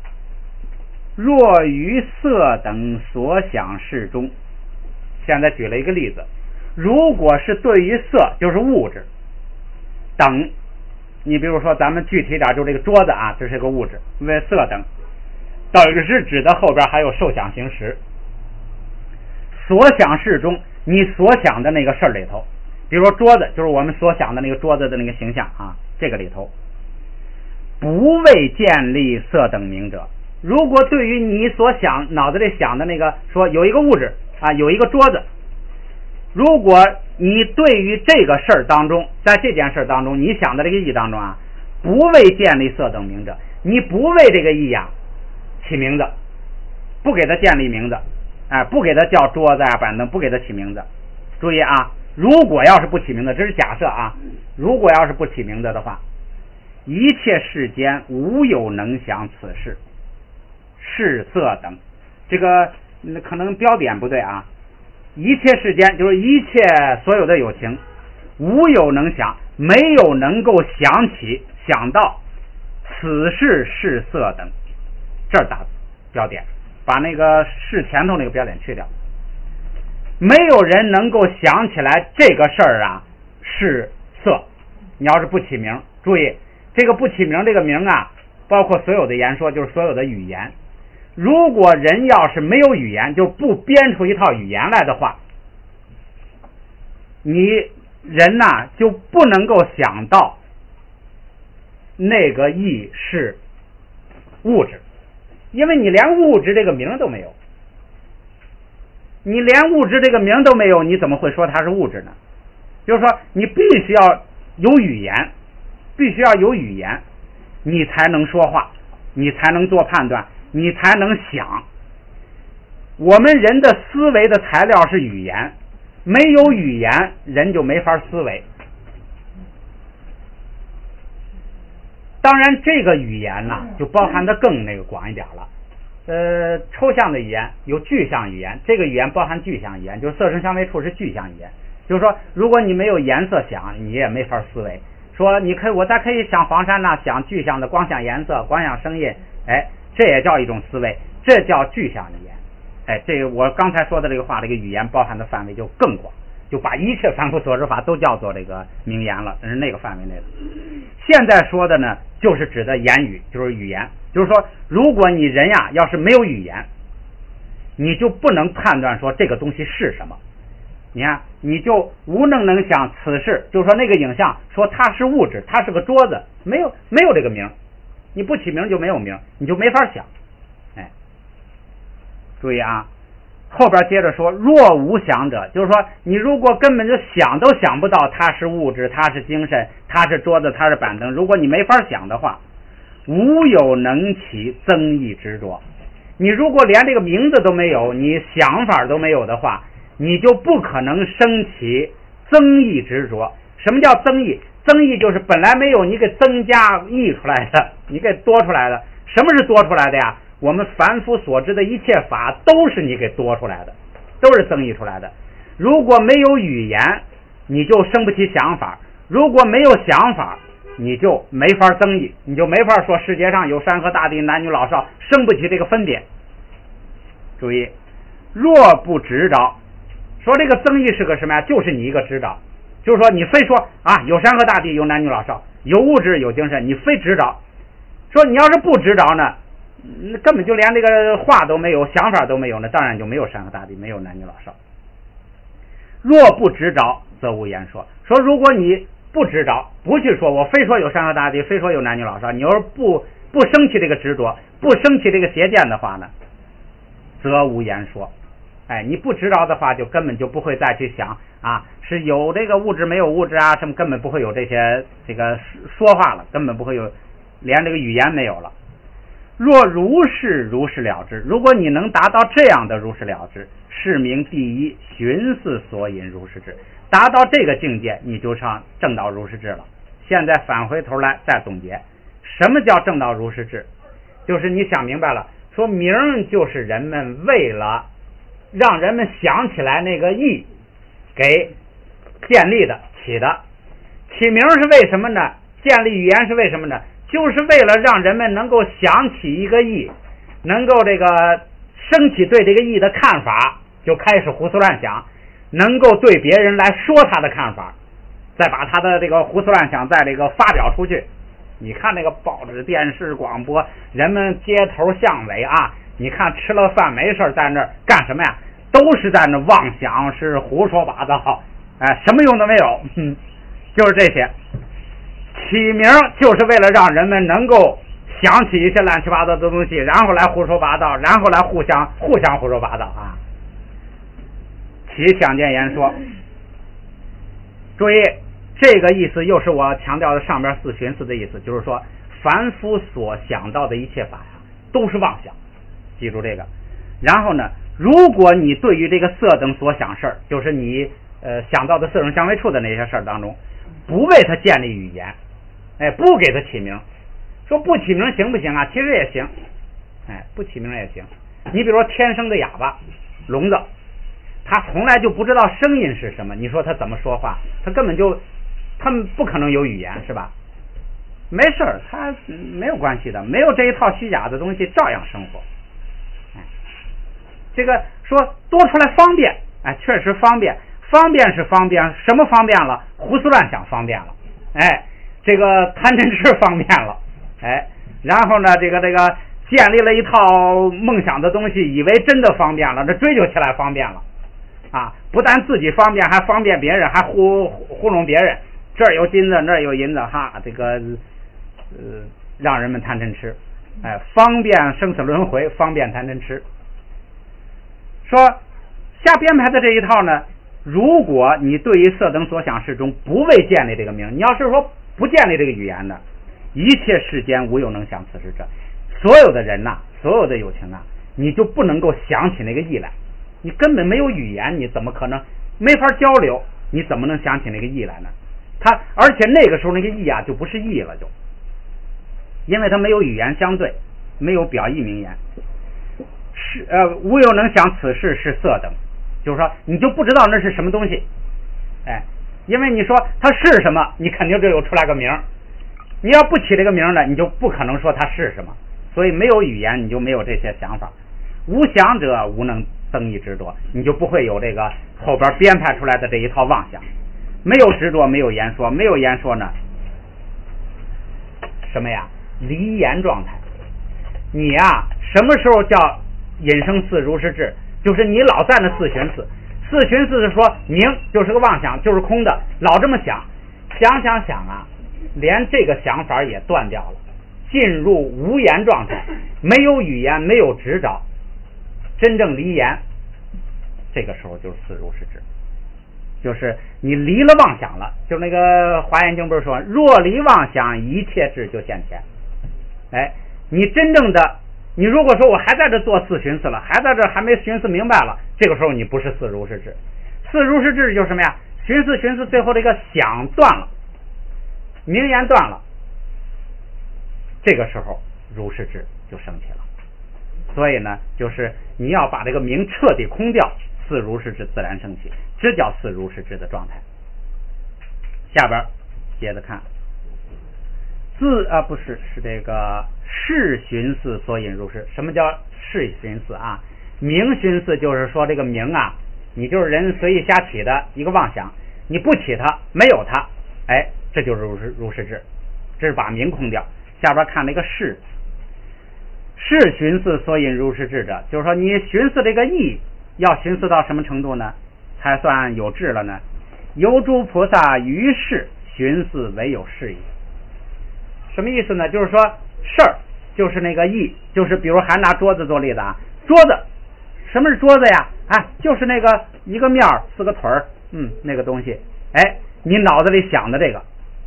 若于色等所想事中，现在举了一个例子，如果是对于色就是物质等，你比如说咱们具体点，就这个桌子啊，这是个物质，为色等，等于是指的后边还有受想行识。所想事中，你所想的那个事儿里头，比如说桌子就是我们所想的那个桌子的那个形象啊，这个里头不为建立色等名者， 如果对于你所脑子里想的那个说有一个物质啊，有一个桌子，如果你对于这个事儿当中，在这件事当中你想的这个意义当中啊，不为建立色等名者，你不为这个意呀起名字，不给它建立名字，不给它叫桌子啊板凳，不给它起名字。注意啊，如果要是不起名字，这是假设啊，如果要是不起名字的话，一切世间无有能想此事是色等，这个可能标点不对啊，一切世间就是一切所有的有情，无有能想，没有能够想到此事是色等，这儿打标点，把那个是前头那个标点去掉，没有人能够想起来这个事儿啊是色。你要是不起名，注意这个不起名，这个名啊包括所有的言说，就是所有的语言。如果人要是没有语言，就不编出一套语言来的话，你人呐就不能够想到那个意是物质，因为你连物质这个名都没有，你连物质这个名都没有，你怎么会说它是物质呢？就是说你必须要有语言，你才能说话，你才能做判断，你才能想。我们人的思维的材料是语言，没有语言人就没法思维。当然这个语言呢就包含的更那个广一点了。抽象的语言有具象语言，这个语言包含具象语言，就是色声香味触是具象语言。就是说如果你没有颜色想，你也没法思维。说我再可以想黄山呢，想具象的光想颜色，光想声音，这也叫一种思维，这叫具象语言。这个我刚才说的这个话，这个语言包含的范围就更广，就把一切凡夫所知法都叫做这个名言了，这是那个范围内的。现在说的呢就是指的言语，就是语言，就是说如果你人呀要是没有语言，你就不能判断说这个东西是什么。你看你就无能想此事，就是说那个影像说它是物质，它是个桌子，没有这个名，你不起名就没有名，你就没法想。注意啊，后边接着说若无想者，就是说你如果根本就想都想不到它是物质，它是精神，它是桌子，它是板凳，如果你没法想的话，无有能起增益执着。你如果连这个名字都没有，你想法都没有的话，你就不可能升起增益执着。什么叫增益？增益就是本来没有，你给增加益出来的，你给多出来的。什么是多出来的呀？我们凡夫所知的一切法都是你给多出来的，都是增益出来的。如果没有语言，你就生不起想法；如果没有想法，你就没法增益，你就没法说世界上有山河大地，男女老少，生不起这个分别。注意，若不执着，说这个增益是个什么呀？就是你一个执着，就是说你非说啊有山河大地，有男女老少，有物质有精神，你非执着。说你要是不执着呢，根本就连这个话都没有，想法都没有呢，当然就没有山河大地，没有男女老少。若不执着则无言说，说如果你不执着，不去说我非说有山河大地，非说有男女老少，你要是不生起这个执着，不生起这个邪见的话呢，则无言说。你不知道的话，就根本就不会再去想啊，是有这个物质没有物质啊，什么根本不会有这些这个说话了，根本不会有，连这个语言没有了。若如是了之，如果你能达到这样的如是了之，是名第一寻思所引如是智。达到这个境界，你就上正道如是智了。现在返回头来再总结，什么叫正道如是智？就是你想明白了，说名就是人们为了让人们想起来那个意给建立的起的。起名是为什么呢？建立语言是为什么呢？就是为了让人们能够想起一个意，能够这个升起对这个意的看法，就开始胡思乱想，能够对别人来说他的看法，再把他的这个胡思乱想再这个发表出去。你看那个报纸电视广播，人们街头巷尾啊，你看吃了饭没事在那儿干什么呀？都是在那妄想，是胡说八道，什么用都没有，就是这些。起名就是为了让人们能够想起一些乱七八糟的东西，然后来胡说八道，然后来互相胡说八道啊。其相见言说，注意这个意思又是我强调的上边四寻思的意思，就是说凡夫所想到的一切法都是妄想，记住这个。然后呢，如果你对于这个色等所想事儿，就是你想到的色声香味触的那些事儿当中，不为它建立语言，不给它起名，说不起名行不行啊？其实也行，不起名也行。你比如说天生的哑巴聋子，他从来就不知道声音是什么，你说他怎么说话？他根本就他们不可能有语言，是吧？没事儿，他没有关系的，没有这一套虚假的东西，照样生活。这个说多出来方便，确实方便，方便是方便，什么方便了？胡思乱想方便了，这个贪嗔痴方便了，然后呢，这个建立了一套梦想的东西，以为真的方便了，这追求起来方便了啊！不但自己方便，还方便别人，还糊弄别人。这儿有金子，那儿有银子，哈，这个让人们贪嗔痴，方便生死轮回，方便贪嗔痴。说下编排的这一套呢，如果你对于色等所想事中不为建立这个名，你要是说不建立这个语言的，一切世间无有能想此事者，所有的人呐，所有的有情啊，你就不能够想起那个意来，你根本没有语言，你怎么可能没法交流？你怎么能想起那个意来呢？而且那个时候那个意啊，就不是意了，就因为它没有语言相对，没有表意名言。无有能想此事是色等，就是说你就不知道那是什么东西，因为你说它是什么，你肯定就有出来个名，你要不起这个名呢，你就不可能说它是什么，所以没有语言，你就没有这些想法。无想者无能增益执着，你就不会有这个后边编排出来的这一套妄想。没有执着，没有言说，没有言说呢，什么呀？离言状态。你呀，什么时候叫引生四如是智？就是你老在那四寻思，四寻思是说名就是个妄想，就是空的，老这么想啊，连这个想法也断掉了，进入无言状态，没有语言，没有执着，真正离言，这个时候就是四如是智，就是你离了妄想了。就那个华严经不是说，若离妄想，一切智就现前。你真正的，你如果说我还在这做四寻思了，还在这还没寻思明白了，这个时候你不是四如是智。四如是智就是什么呀？寻思，最后这个想断了，名言断了，这个时候如是智就升起了。所以呢，就是你要把这个名彻底空掉，四如是智自然升起，这叫四如是智的状态。下边接着看，不是这个是寻思所引入世。什么叫是寻思啊？名寻思就是说这个名啊，你就是人随意瞎起的一个妄想，你不起它，没有它，这就是如是智，这是把名空掉。下边看那个是寻思所引如是智者，就是说你寻思这个意要寻思到什么程度呢，才算有智了呢？由诸菩萨于是寻思唯有是矣。什么意思呢？就是说事儿就是那个意，就是比如还拿桌子做例子啊，桌子，什么是桌子呀？就是那个一个面四个腿儿，那个东西，你脑子里想的这个，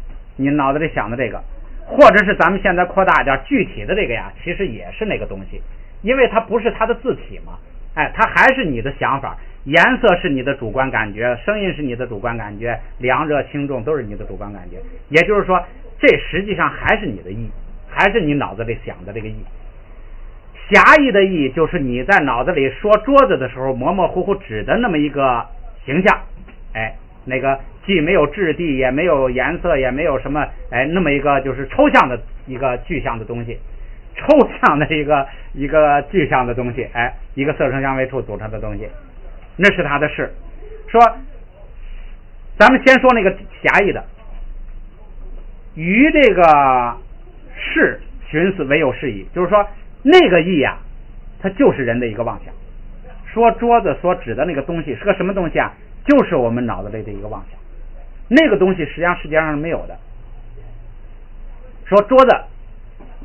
或者是咱们现在扩大一点，具体的这个呀，其实也是那个东西，因为它不是它的字体嘛，它还是你的想法，颜色是你的主观感觉，声音是你的主观感觉，凉热轻重都是你的主观感觉，也就是说这实际上还是你的意，还是你脑子里想的这个意。狭义的意就是你在脑子里说桌子的时候模模糊糊指的那么一个形象，那个既没有质地也没有颜色也没有什么，那么一个就是抽象的一个具象的东西，抽象的一个具象的东西，一个色声香味触组成的东西，那是它的事。说咱们先说那个狭义的，于这个是寻思唯有是矣，就是说那个意啊，它就是人的一个妄想。说桌子所指的那个东西是个什么东西啊？就是我们脑子里的一个妄想，那个东西实际上世界上是没有的。说桌子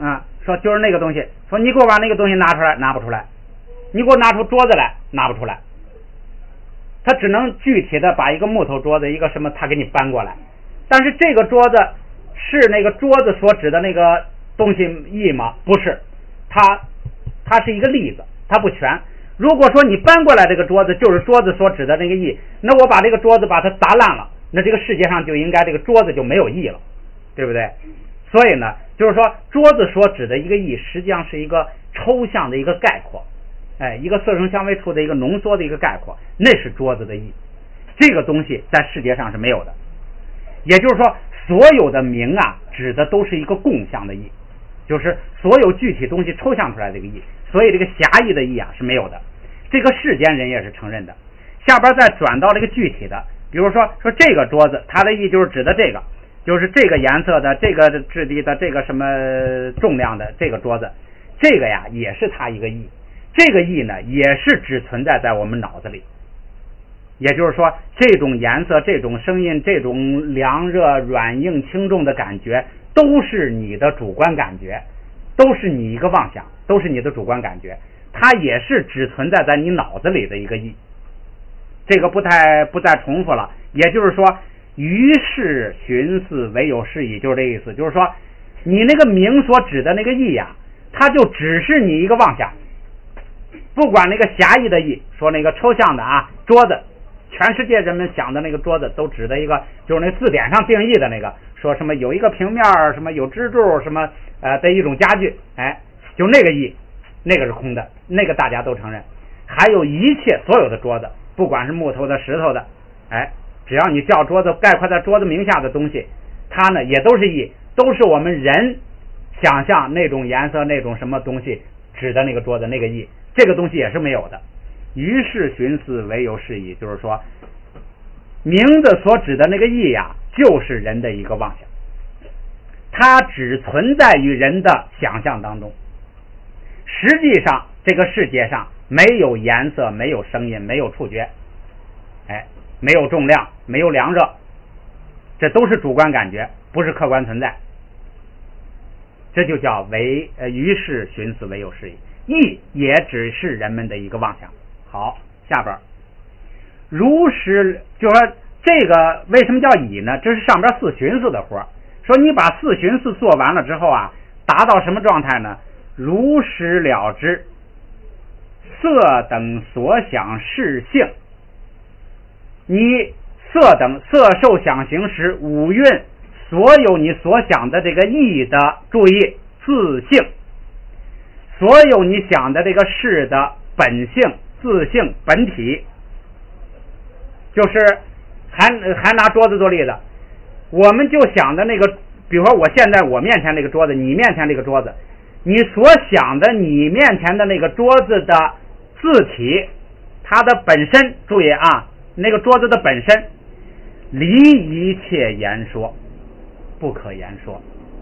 说就是那个东西，说你给我把那个东西拿出来，拿不出来，你给我拿出桌子来，拿不出来，他只能具体的把一个木头桌子一个什么他给你搬过来，但是这个桌子是那个桌子所指的那个东西意吗？不是，它是一个例子，它不全。如果说你搬过来这个桌子就是桌子所指的那个意，那我把这个桌子把它砸烂了，那这个世界上就应该这个桌子就没有意了，对不对？所以呢，就是说桌子所指的一个意实际上是一个抽象的一个概括，一个色声香味触的一个浓缩的一个概括，那是桌子的意。这个东西在世界上是没有的。也就是说所有的名啊指的都是一个共相的意，就是所有具体东西抽象出来的一个意，所以这个狭义的意啊是没有的，这个世间人也是承认的。下边再转到这个具体的，比如说这个桌子，它的意就是指的这个，就是这个颜色的，这个质地的，这个什么重量的这个桌子，这个呀也是它一个意，这个意呢也是只存在在我们脑子里。也就是说这种颜色，这种声音，这种凉热软硬轻重的感觉都是你的主观感觉，都是你一个妄想，都是你的主观感觉，它也是只存在在你脑子里的一个意。这个不再重复了。也就是说于是寻思唯有是矣，就是这意思，就是说你那个名所指的那个意啊，它就只是你一个妄想，不管那个狭义的意，说那个抽象的啊桌子，全世界人们想的那个桌子都指的一个就是那字典上定义的那个，说什么有一个平面什么有支柱什么的一种家具，就那个意，那个是空的，那个大家都承认。还有一切所有的桌子，不管是木头的石头的，只要你叫桌子概括在桌子名下的东西，它呢也都是意，都是我们人想象那种颜色那种什么东西指的那个桌子那个意，这个东西也是没有的。于是寻思唯有是矣，就是说名字所指的那个意呀，就是人的一个妄想，它只存在于人的想象当中。实际上这个世界上没有颜色，没有声音，没有触觉，没有重量，没有凉热，这都是主观感觉，不是客观存在。这就叫于是寻思唯有是矣，意也只是人们的一个妄想。好，下边如实就说这个为什么叫矣呢？这是上边四寻思的活，说你把四寻思做完了之后啊，达到什么状态呢？如实了知色等所想事性，你色等色受想行识五蕴所有你所想的这个意的，注意自性，所有你想的这个事的本性自性本体，就是还拿桌子做例子，我们就想的那个，比如说我现在我面前这个桌子，你面前这个桌子，你所想的你面前的那个桌子的字体，它的本身，注意啊，那个桌子的本身离一切言说，不可言说。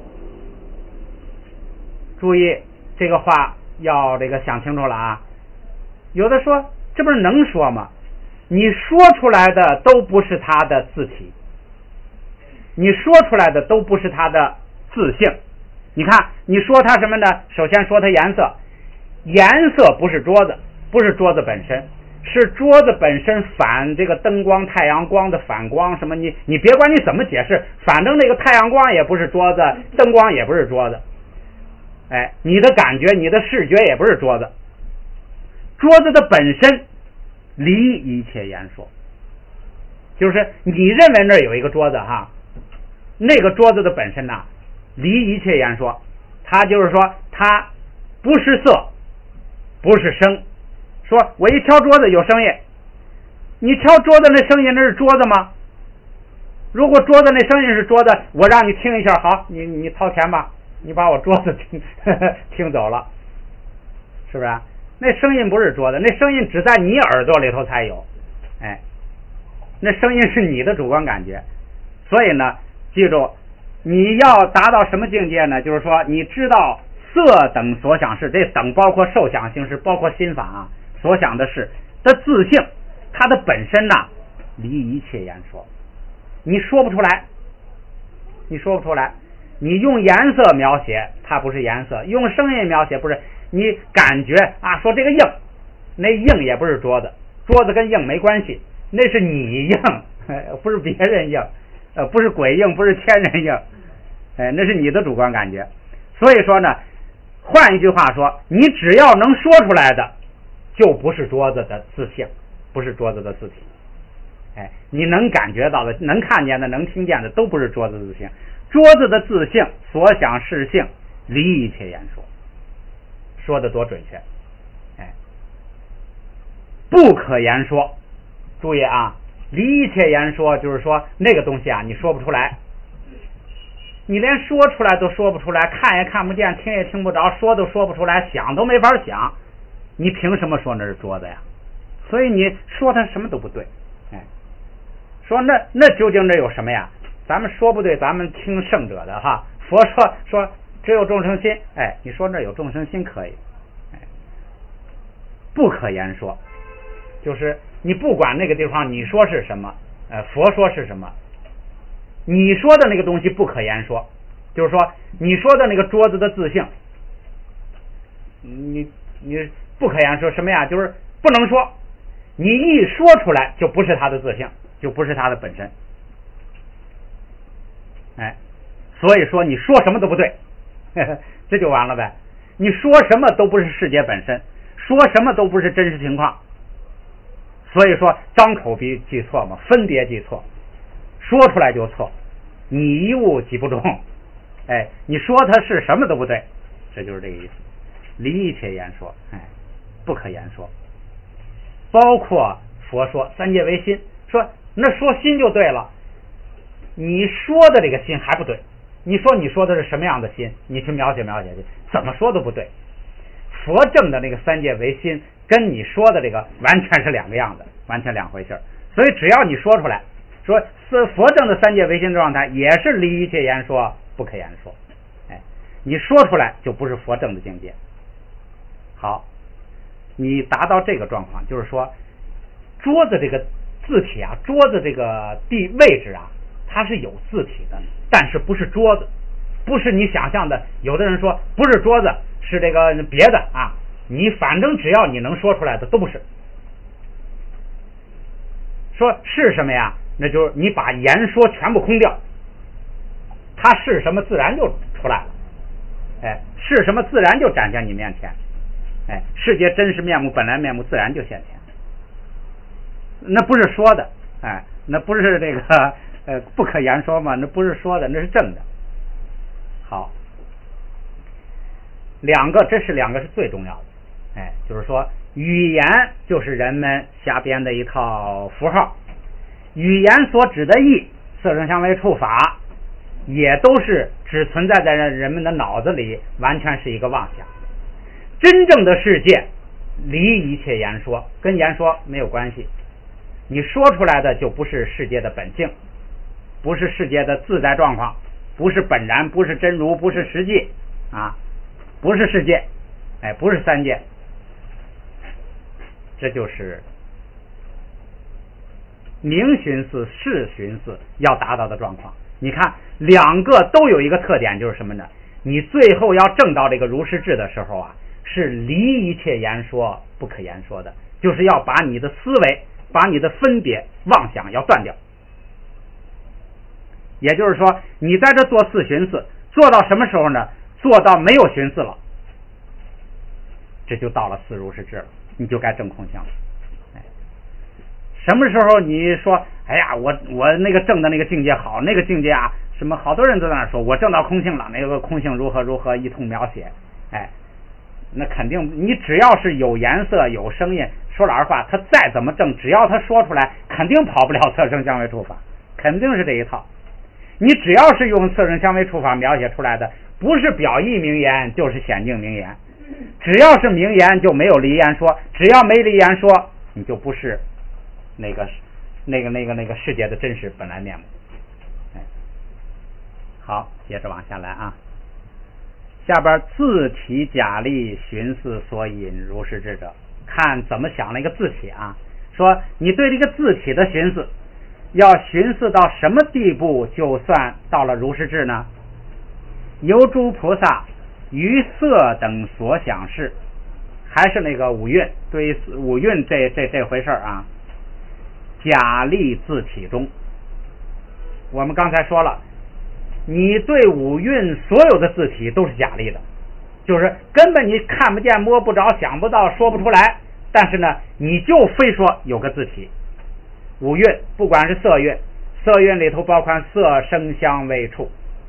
注意这个话要这个想清楚了啊。有的说这不是能说吗？你说出来的都不是它的字体，你说出来的都不是它的字性。你看你说它什么呢？首先说它颜色，颜色不是桌子，不是桌子本身，是桌子本身反这个灯光太阳光的反光什么，你别管你怎么解释，反正那个太阳光也不是桌子，灯光也不是桌子，你的感觉你的视觉也不是桌子。桌子的本身离一切言说，就是你认为那有一个桌子哈，那个桌子的本身呐，离一切言说，它就是说它不是色不是声。说我一敲桌子有声音，你敲桌子那声音那是桌子吗？如果桌子那声音是桌子，我让你听一下，好，你掏钱吧，你把我桌子听走了，是不是？那声音不是桌子，那声音只在你耳朵里头才有，那声音是你的主观感觉。所以呢，记住你要达到什么境界呢？就是说你知道色等所想事，这等包括受想行识，包括心法啊，所想的事的自性，它的本身呐，离一切言说，你说不出来，你说不出来。 你用颜色描写，它不是颜色；用声音描写，不是你感觉啊。说这个硬，那硬也不是桌子，桌子跟硬没关系，那是你硬，不是别人硬，不是鬼硬，不是天人硬，那是你的主观感觉。所以说呢，换一句话说，你只要能说出来的，就不是桌子的自性，不是桌子的字体。你能感觉到的、能看见的、能听见的，都不是桌子自性。桌子的自性，所想事性，离一切言说，说的多准确！不可言说。注意啊，离一切言说，就是说那个东西啊，你说不出来，你连说出来都说不出来，看也看不见，听也听不着，说都说不出来，想都没法想，你凭什么说那是桌子呀？所以你说它什么都不对。说那究竟这有什么呀？咱们说不对，咱们听圣者的哈。佛说只有众生心，你说这有众生心可以，不可言说，就是你不管那个地方你说是什么，佛说是什么，你说的那个东西不可言说，就是说你说的那个桌子的自性，你不可言说什么呀？就是不能说，你一说出来就不是它的自性，就不是它的本身。所以说你说什么都不对，这就完了呗。你说什么都不是世界本身，说什么都不是真实情况。所以说张口记错嘛，分别记错，说出来就错，你一物即不中。你说它是什么都不对，这就是这个意思。离一切言说，不可言说。包括佛说三界为心，说那说心就对了，你说的这个心还不对。你说的是什么样的心，你去描写去，怎么说都不对。佛证的那个三界为心跟你说的这个完全是两个样的，完全两回事。所以只要你说出来，说是佛证的三界为心状态，也是离一切言说，不可言说。你说出来就不是佛证的境界。好，你达到这个状况，就是说桌子这个字体啊，桌子这个位置啊，它是有字体的，但是不是桌子，不是你想象的。有的人说不是桌子，是这个别的啊，你反正只要你能说出来的都不是。说是什么呀？那就是你把言说全部空掉，它是什么自然就出来了。是什么自然就展现你面前。世界真实面目本来面目自然就现前。那不是说的，那不是这个不可言说嘛，那不是说的，那是正的。好，这是两个是最重要的。就是说语言就是人们瞎编的一套符号，语言所指的义，色声香味触法，也都是只存在在人们的脑子里，完全是一个妄想。真正的世界离一切言说，跟言说没有关系。你说出来的就不是世界的本性，不是世界的自在状况，不是本然，不是真如，不是实际啊，不是世界，不是三界。这就是明寻思是寻思要达到的状况。你看两个都有一个特点，就是什么呢？你最后要证到这个如是智的时候啊，是离一切言说不可言说的，就是要把你的思维，把你的分别妄想要断掉。也就是说你在这做四寻思，做到什么时候呢？做到没有寻思了，这就到了四如是智了，你就该证空性了。什么时候你说哎呀我那个证的那个境界好，那个境界啊，什么好多人都在那说我证到空性了，那个空性如何如何一通描写，那肯定你只要是有颜色有声音，说老实话他再怎么证，只要他说出来肯定跑不了色声香味触法，肯定是这一套。你只要是用色声香味触法描写出来的，不是表意名言就是显境名言，只要是名言就没有离言说，只要没离言说，你就不是那个世界的真实本来面目。好，接着往下来啊。下边自体假立寻思所引如是智者，看怎么想了一个字体啊。说你对这个字体的寻思，要寻思到什么地步就算到了如是智呢？ 有诸菩萨于色等所想事，还是那个五蕴，对于五蕴这回事啊，假立自体中。我们刚才说了，你对五蕴所有的自体都是假立的，就是根本你看不见摸不着想不到说不出来，但是呢你就非说有个自体。五蕴不管是色蕴，色蕴里头包括色声香味触。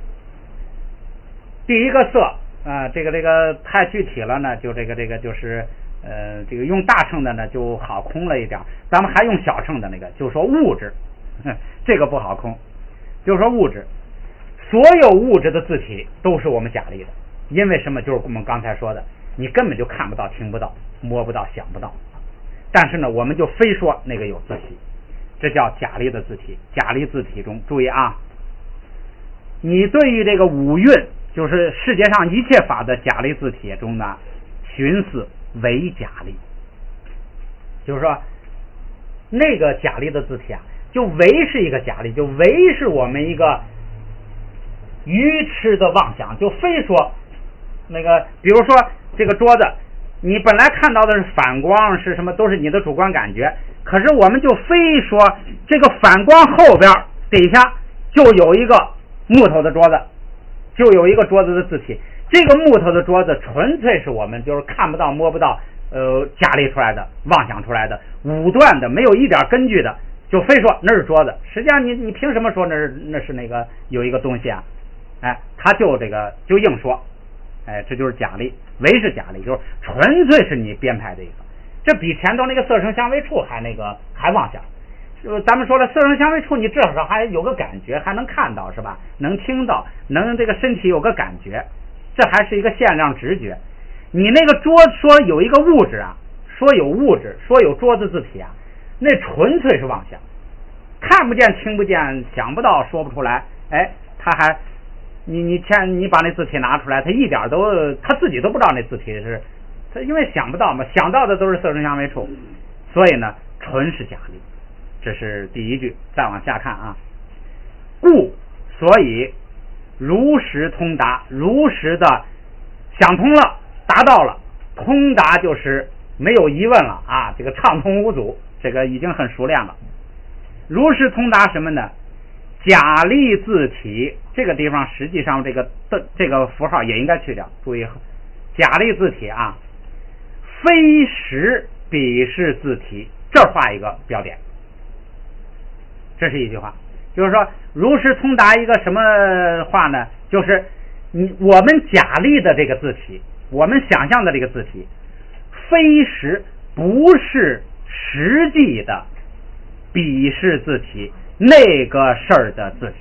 第一个色这个太具体了呢，就这个就是这个用大乘的呢就好空了一点，咱们还用小乘的那个就说物质，这个不好空，就说物质，所有物质的自体都是我们假立的。因为什么？就是我们刚才说的，你根本就看不到听不到摸不到想不到，但是呢我们就非说那个有自体，这叫假立的自体。假立自体中，注意啊，你对于这个五蕴，就是世界上一切法的假立自体中呢，寻思为假立，就是说那个假立的字体啊，就为是一个假立，就为是我们一个愚痴的妄想，就非说那个，比如说这个桌子，你本来看到的是反光是什么，都是你的主观感觉，可是我们就非说这个反光后边底下就有一个木头的桌子，就有一个桌子的字体，这个木头的桌子纯粹是我们就是看不到摸不到假立出来的，妄想出来的，武断的，没有一点根据的，就非说那是桌子。实际上你凭什么说那是那个有一个东西啊？哎，他就这个就硬说，哎，这就是假立，为是假立，就是纯粹是你编排的一个，这比前头那个色声香味触还妄想。咱们说了，色声香味触你至少还有个感觉，还能看到是吧？能听到，能这个身体有个感觉，这还是一个限量直觉。你那个桌说有一个物质啊，说有物质，说有桌子字体啊，那纯粹是妄想，看不见听不见想不到说不出来。哎，他还你把那字体拿出来，他一点都他自己都不知道那字体是他，因为想不到嘛，想到的都是色声香味触，所以呢纯是假立。这是第一句。再往下看啊，故所以如实通达，如实的想通了，达到了，通达就是没有疑问了啊，这个畅通无阻，这个已经很熟练了。如实通达什么呢？假立字体，这个地方实际上这个符号也应该去掉，注意假立字体啊，非实彼是字体，这画一个标点。这是一句话，就是说如实通达一个什么话呢？就是我们假立的这个字体，我们想象的这个字体，非实不是实际的彼是字体，那个事儿的字体。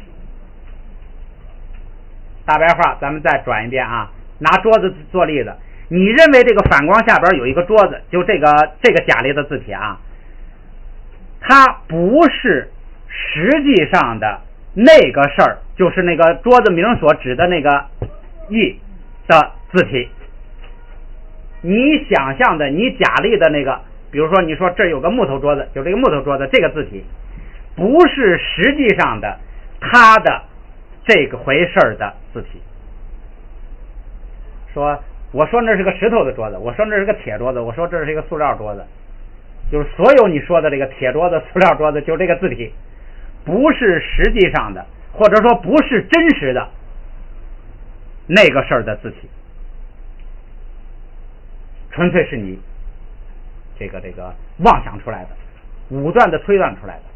大白话咱们再转一遍啊，拿桌子做例子，你认为这个反光下边有一个桌子，就这个假立的字体啊，它不是实际上的那个事儿，就是那个桌子名所指的那个义的字体。你想象的你假立的那个，比如说你说这有个木头桌子，就这个木头桌子这个字体不是实际上的它的这个回事儿的字体。我说那是个石头的桌子，我说那是个铁桌子，我说这是一个塑料桌子，就是所有你说的这个铁桌子塑料桌子，就这个字体不是实际上的，或者说不是真实的那个事儿的字体，纯粹是你这个妄想出来的，武断的推断出来的。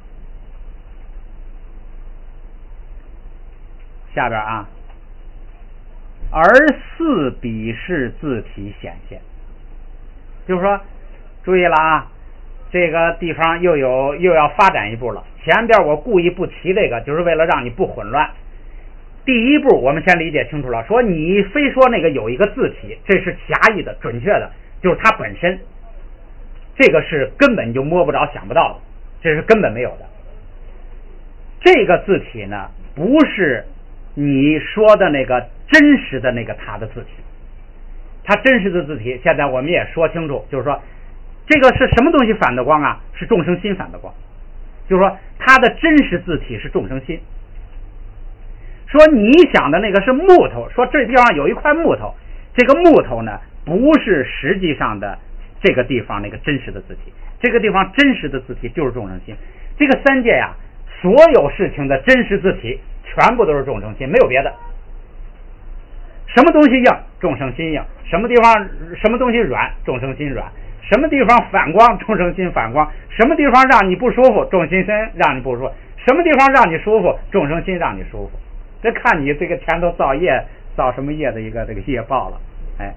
下边啊，而似彼是字体显现，就是说注意了啊，这个地方又要发展一步了。前边我故意不提这个，就是为了让你不混乱。第一步我们先理解清楚了，说你非说那个有一个字体，这是狭义的，准确的就是它本身，这个是根本就摸不着想不到的，这是根本没有的。这个字体呢，不是你说的那个真实的那个它的字体，它真实的字体现在我们也说清楚，就是说这个是什么东西反的光啊？是众生心反的光，就是说它的真实字体是众生心。 说你想的那个是木头，说这地方有一块木头，这个木头呢不是实际上的这个地方那个真实的字体，这个地方真实的字体就是众生心。这个三界呀，所有事情的真实字体全部都是众生心，没有别的。什么东西硬，众生心硬；什么地方什么东西软，众生心软；什么地方反光，众生心反光；什么地方让你不舒服，众生心让你不舒服；什么地方让你舒服，众生心让你舒服。这看你这个前头造业造什么业的一个这个业报了。哎，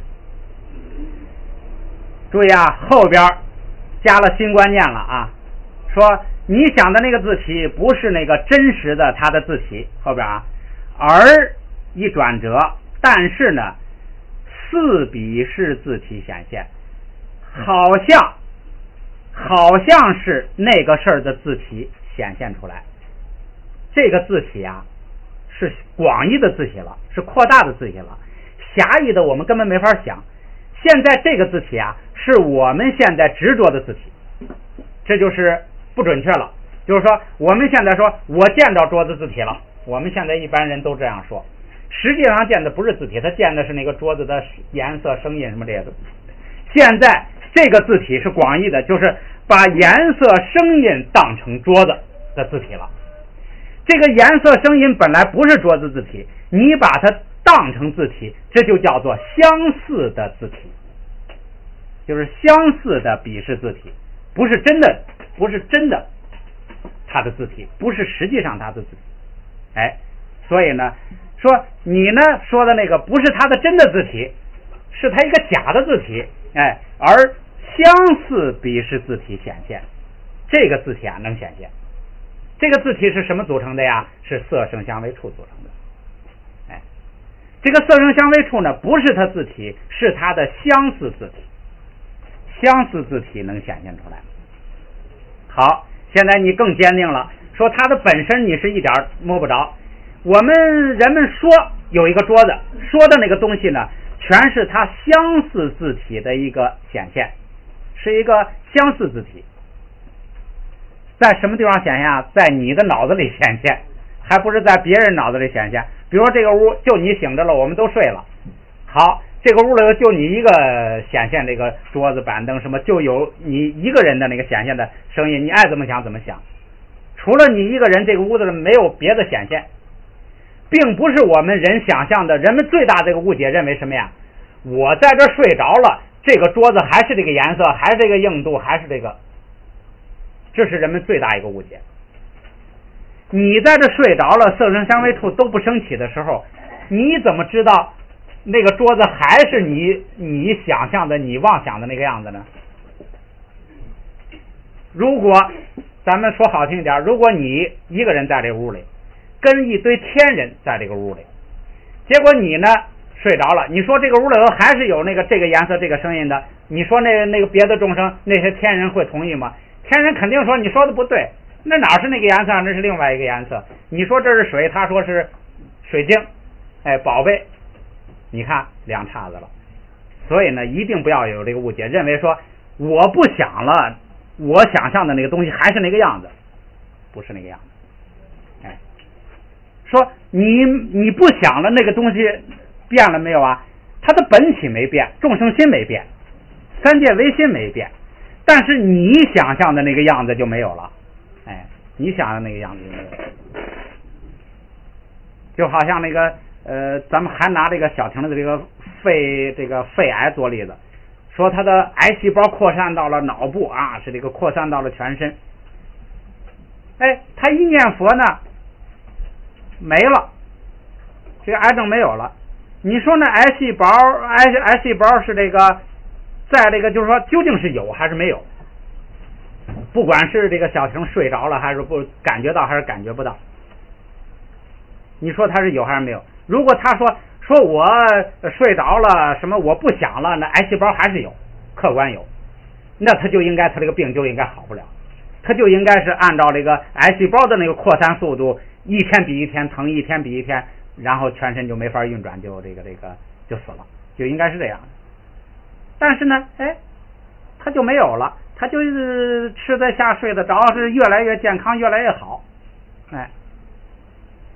注意啊，后边加了新观念了啊，说你想的那个字体不是那个真实的它的字体，后边啊，而一转折，但是呢四笔是字体显现，好像是那个事儿的字体显现出来。这个字体啊是广义的字体了，是扩大的字体了，狭义的我们根本没法想。现在这个字体啊是我们现在执着的字体，这就是不准确了。就是说我们现在说我见到桌子字体了，我们现在一般人都这样说，实际上见的不是字体，他见的是那个桌子的颜色声音什么这些的。现在这个字体是广义的，就是把颜色声音当成桌子的字体了。这个颜色声音本来不是桌子字体，你把它当成字体，这就叫做相似的字体，就是相似的笔势字体，不是真的它的字体，不是实际上它的字体。哎，所以呢说你呢说的那个不是它的真的字体，是它一个假的字体。哎，而相似笔势字体显现，这个字体啊能显现。这个字体是什么组成的呀？是色声香味触组成的。哎，这个色声香味触呢不是它字体，是它的相似字体，相似字体能显现出来。好，现在你更坚定了，说它的本身你是一点摸不着。我们人们说有一个桌子，说的那个东西呢全是它相似字体的一个显现，是一个相似字体。在什么地方显现啊？在你的脑子里显现，还不是在别人脑子里显现。比如说这个屋就你醒着了，我们都睡了，好，这个屋里就你一个显现，这个桌子板凳什么就有你一个人的那个显现的声音，你爱怎么想怎么想。除了你一个人，这个屋子没有别的显现，并不是我们人想象的。人们最大的一个误解认为什么呀？我在这睡着了，这个桌子还是这个颜色，还是这个硬度，还是这个，这是人们最大一个误解。你在这睡着了，色声香味触都不升起的时候，你怎么知道那个桌子还是你想象的你妄想的那个样子呢？如果咱们说好听一点，如果你一个人在这屋里，跟一堆天人在这个屋里，结果你呢睡着了，你说这个屋里头还是有那个这个颜色这个声音的，你说那个别的众生那些天人会同意吗？天人肯定说你说的不对，那哪是那个颜色，那是另外一个颜色。你说这是水，他说是水晶，哎，宝贝，你看两岔子了。所以呢一定不要有这个误解，认为说我不想了，我想象的那个东西还是那个样子，不是那个样子。哎，说你不想了，那个东西变了没有啊？它的本体没变，众生心没变，三界唯心没变，但是你想象的那个样子就没有了。哎，你想的那个样子就没有了。就好像那个咱们还拿这个小婷的这个肺癌做例子，说他的癌细胞扩散到了脑部啊，是这个扩散到了全身。哎，他一念佛呢没了，这个癌症没有了。你说那癌细胞是这个在这个就是说究竟是有还是没有？不管是这个小婷睡着了还是不感觉到还是感觉不到，你说他是有还是没有？如果他说我睡着了什么我不想了，那癌细胞还是有，客观有，那他就应该他这个病就应该好不了，他就应该是按照这个癌细胞的那个扩散速度，一天比一天疼，一天比一天，然后全身就没法运转，就这个就死了，就应该是这样的。但是呢，哎，他就没有了，他就是吃得下睡得着，是越来越健康，越来越好。哎，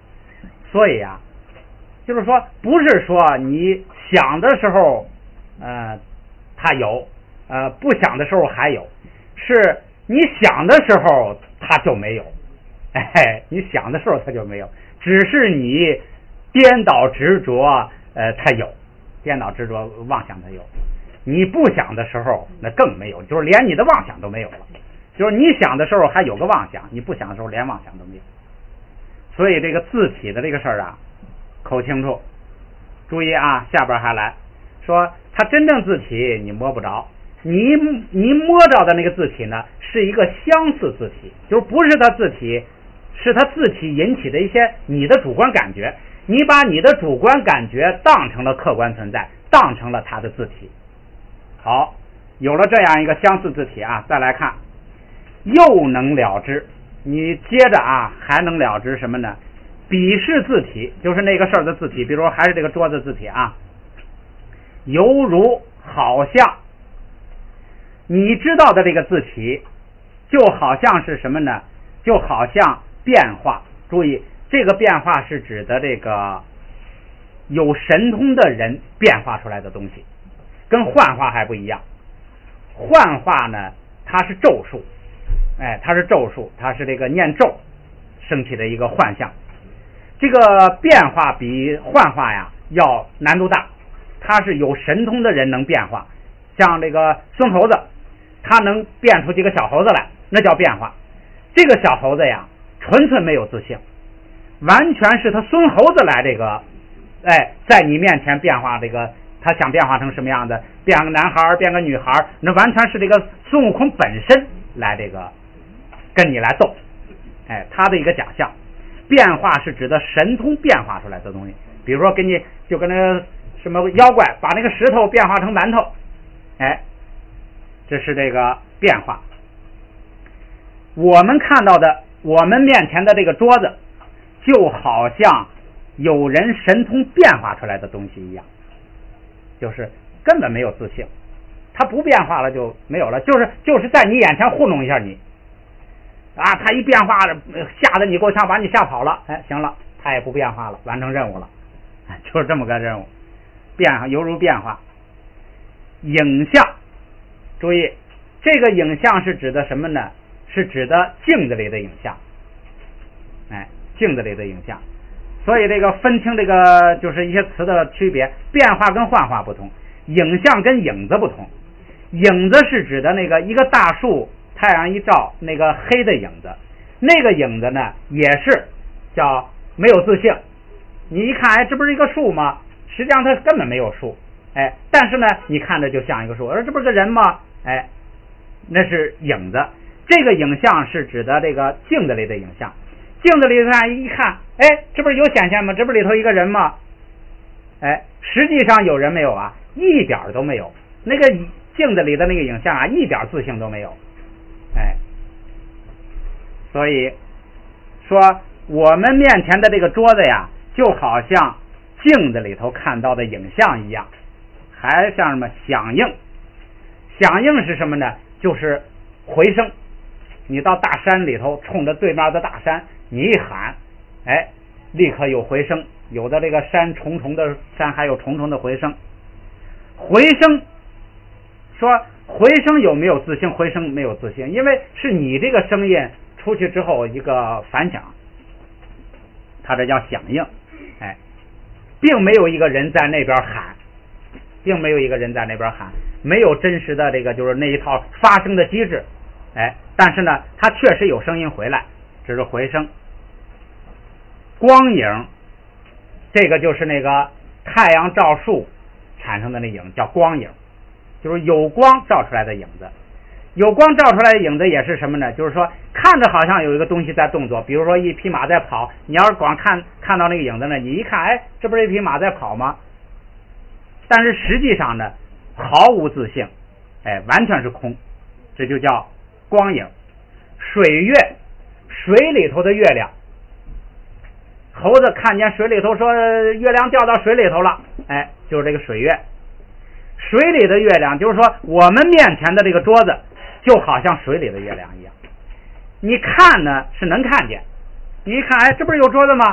所以啊，就是说不是说你想的时候它有，不想的时候还有，是你想的时候它就没有，你想的时候它就没有，只是你颠倒执着它有，颠倒执着妄想它有，你不想的时候那更没有，就是连你的妄想都没有了，就是你想的时候还有个妄想，你不想的时候连妄想都没有。所以这个自体的这个事儿啊，口清楚，注意啊，下边还来说它真正自体你摸不着，你摸着的那个自体呢是一个相似自体，就是不是它自体，是它自体引起的一些你的主观感觉，你把你的主观感觉当成了客观存在，当成了它的自体。好，有了这样一个相似自体啊，再来看又能了知，你接着啊还能了知什么呢？彼是自体，就是那个事儿的自体，比如说还是这个桌子自体啊，犹如好像你知道的这个字体就好像是什么呢？就好像变化，注意这个变化是指的这个有神通的人变化出来的东西，跟幻化还不一样。幻化呢它是咒术，它是咒术，它是这个念咒升起的一个幻象，这个变化比幻化呀要难度大，它是有神通的人能变化，像这个孙猴子他能变出几个小猴子来，那叫变化。这个小猴子呀纯粹没有自性，完全是他孙猴子来这个在你面前变化，这个他想变化成什么样子，变个男孩变个女孩，那完全是这个孙悟空本身来这个跟你来斗，他的一个假象。变化是指的神通变化出来的东西，比如说给你就跟那个什么妖怪把那个石头变化成馒头，这是这个变化。我们看到的我们面前的这个桌子就好像有人神通变化出来的东西一样，就是根本没有自性，它不变化了就没有了，就是在你眼前糊弄一下你啊，它一变化吓得你够呛，把你吓跑了，行了，它也不变化了，完成任务了，就是这么个任务。变化犹如变化。影像，注意这个影像是指的什么呢？是指的镜子里的影像，镜子里的影像。所以这个分清这个就是一些词的区别，变化跟幻化不同，影像跟影子不同。影子是指的那个一个大树太阳一照那个黑的影子，那个影子呢也是叫没有自性，你一看这不是一个树吗？实际上它根本没有树，但是呢你看着就像一个树，这不是个人吗？那是影子。这个影像是指的这个镜子里的影像，镜子里一看这不是有显现吗？这不是里头一个人吗？实际上有人没有啊？一点都没有，那个镜子里的那个影像啊一点自性都没有。所以说我们面前的这个桌子呀就好像镜子里头看到的影像一样，还像什么响应。响应是什么呢？就是回声，你到大山里头冲着对面的大山你一喊，立刻有回声，有的这个山重重的山还有重重的回声。回声说回声有没有自性？回声没有自性，因为是你这个声音出去之后一个反响，它这叫响应，并没有一个人在那边喊，并没有一个人在那边喊，没有真实的这个就是那一套发声的机制，但是呢它确实有声音回来，这是回声。光影，这个就是那个太阳照树产生的那影叫光影，就是有光照出来的影子。有光照出来的影子也是什么呢？就是说看着好像有一个东西在动作，比如说一匹马在跑，你要是光看到那个影子呢，你一看这不是一匹马在跑吗？但是实际上呢毫无自性，完全是空，这就叫光影。水月，水里头的月亮，猴子看见水里头说月亮掉到水里头了，就是这个水月。水里的月亮就是说我们面前的这个桌子就好像水里的月亮一样，你看呢是能看见，你一看这不是有桌子吗？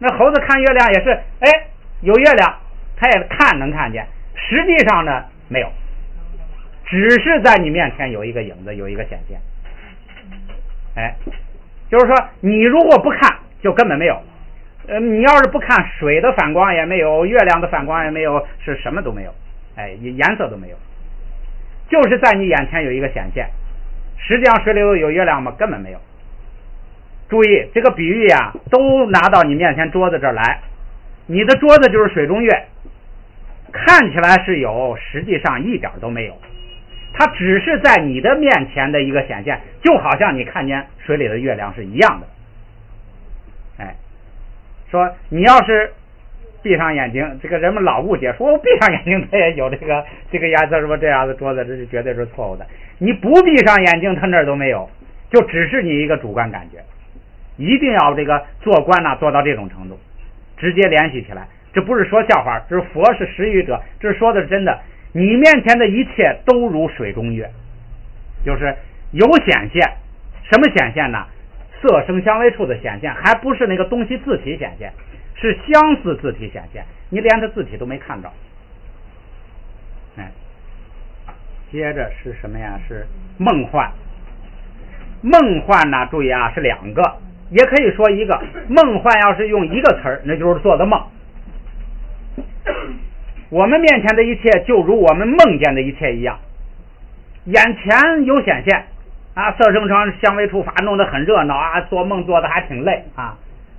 那猴子看月亮也是，哎，有月亮，它也能看见，实际上呢没有，只是在你面前有一个影子，有一个显现。哎，就是说你如果不看，就根本没有。你要是不看，水的反光也没有，月亮的反光也没有，是什么都没有，哎，颜色都没有，就是在你眼前有一个显现。实际上水里有月亮吗？根本没有。注意这个比喻啊，都拿到你面前桌子这儿来，你的桌子就是水中月，看起来是有，实际上一点都没有，它只是在你的面前的一个显现，就好像你看见水里的月亮是一样的。哎，说你要是闭上眼睛，这个人们老误解，说我闭上眼睛它也有这个颜色什么这样的桌子，这是绝对是错误的。你不闭上眼睛，它那儿都没有，就只是你一个主观感觉。一定要这个做官做到这种程度，直接联系起来。这不是说笑话，这是佛是实语者，这是说的是真的。你面前的一切都如水中月，就是有显现。什么显现呢？色声香味触的显现，还不是那个东西字体显现，是相似字体显现，你连它字体都没看着。哎，接着是什么呀？是梦幻。梦幻呢，注意啊，是两个，也可以说一个。梦幻要是用一个词儿，那就是做的梦。我们面前的一切就如我们梦见的一切一样，眼前有显现啊，色声香味触法弄得很热闹啊，做梦做的还挺累啊。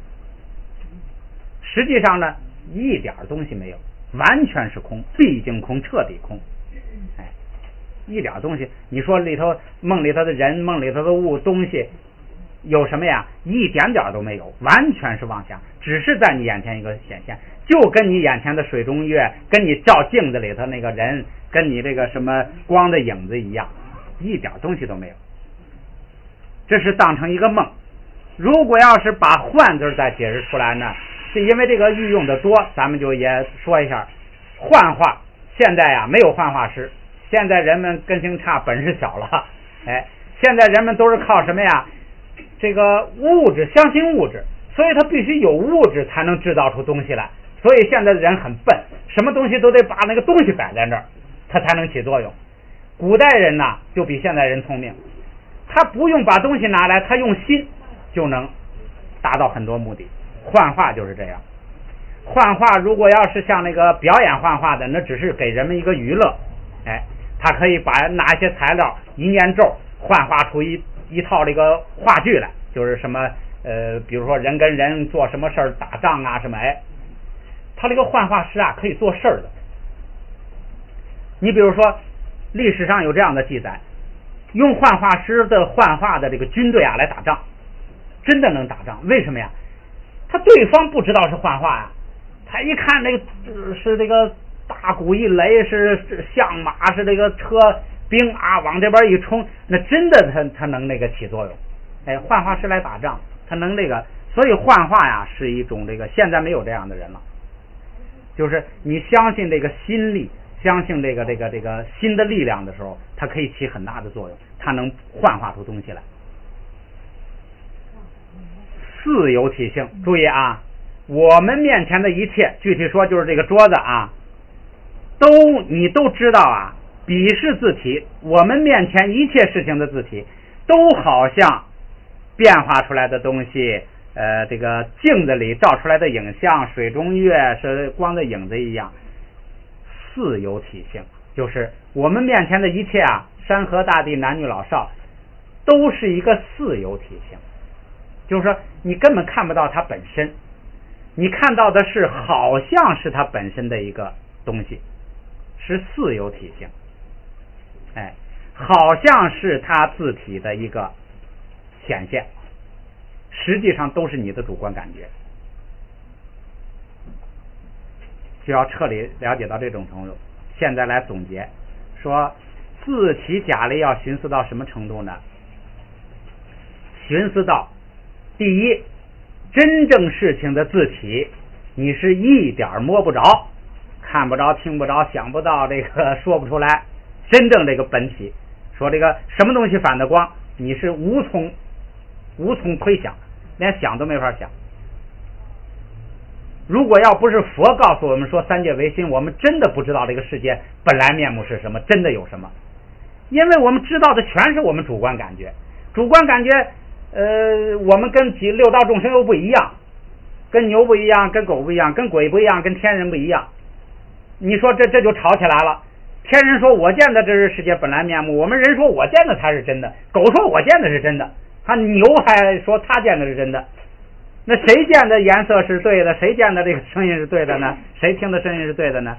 实际上呢，一点东西没有，完全是空，毕竟空，彻底空。哎，一点东西，你说里头梦里头的人，梦里头的物东西有什么呀？一点点都没有，完全是妄想，只是在你眼前一个显现，就跟你眼前的水中月，跟你照镜子里头那个人，跟你这个什么光的影子一样，一点东西都没有。这是当成一个梦。如果要是把幻字再解释出来呢，是因为这个运用的多，咱们就也说一下幻化。现在呀没有幻化师，现在人们根性差，本事小了。哎，现在人们都是靠什么呀？这个物质，相信物质，所以他必须有物质才能制造出东西来。所以现在的人很笨，什么东西都得把那个东西摆在那儿，它才能起作用。古代人呢就比现在人聪明，他不用把东西拿来，他用心就能达到很多目的。幻化就是这样。幻化如果要是像那个表演幻化的，那只是给人们一个娱乐。哎，他可以把拿一些材料一念咒，幻化出一套这个话剧来，就是什么比如说人跟人做什么事儿，打仗啊什么。哎，他这个幻化师啊可以做事儿的。你比如说历史上有这样的记载，用幻化师的幻化的这个军队啊来打仗，真的能打仗。为什么呀？他对方不知道是幻化呀，他一看那个是这个大鼓一擂，是象马，是这个车兵啊往这边一冲，那真的他能那个起作用。哎，幻化师来打仗，他能这个，所以幻化呀是一种这个，现在没有这样的人了。就是你相信这个心力，相信这个心的力量的时候，它可以起很大的作用，它能幻化出东西来。四有体性，注意啊，我们面前的一切，具体说就是这个桌子啊，你都知道啊，笔是字体，我们面前一切事情的字体，都好像变化出来的东西，这个镜子里照出来的影像，水中月是光的影子一样。四有体性，就是我们面前的一切啊，山河大地，男女老少，都是一个四有体性。就是说你根本看不到它本身，你看到的是好像是它本身的一个东西，是四有体性。哎，好像是它字体的一个显现，实际上都是你的主观感觉。就要彻底了解到这种程度。现在来总结说，自体假类要寻思到什么程度呢？寻思到第一，真正事情的字体你是一点摸不着，看不着，听不着，想不到，这个说不出来。真正这个本体，说这个什么东西反的光，你是无从推想，连想都没法想。 如果要不是佛告诉我们说三界唯心，我们真的不知道这个世界本来面目是什么，真的有什么。因为我们知道的全是我们主观感觉，主观感觉我们跟六道众生又不一样，跟牛不一样，跟狗不一样，跟鬼不一样，跟天人不一样。你说这就吵起来了。天人说我见的这是世界本来面目，我们人说我见的才是真的，狗说我见的是真的，牛还说他见的是真的。那谁见的颜色是对的，谁见的这个声音是对的呢？谁听的声音是对的呢？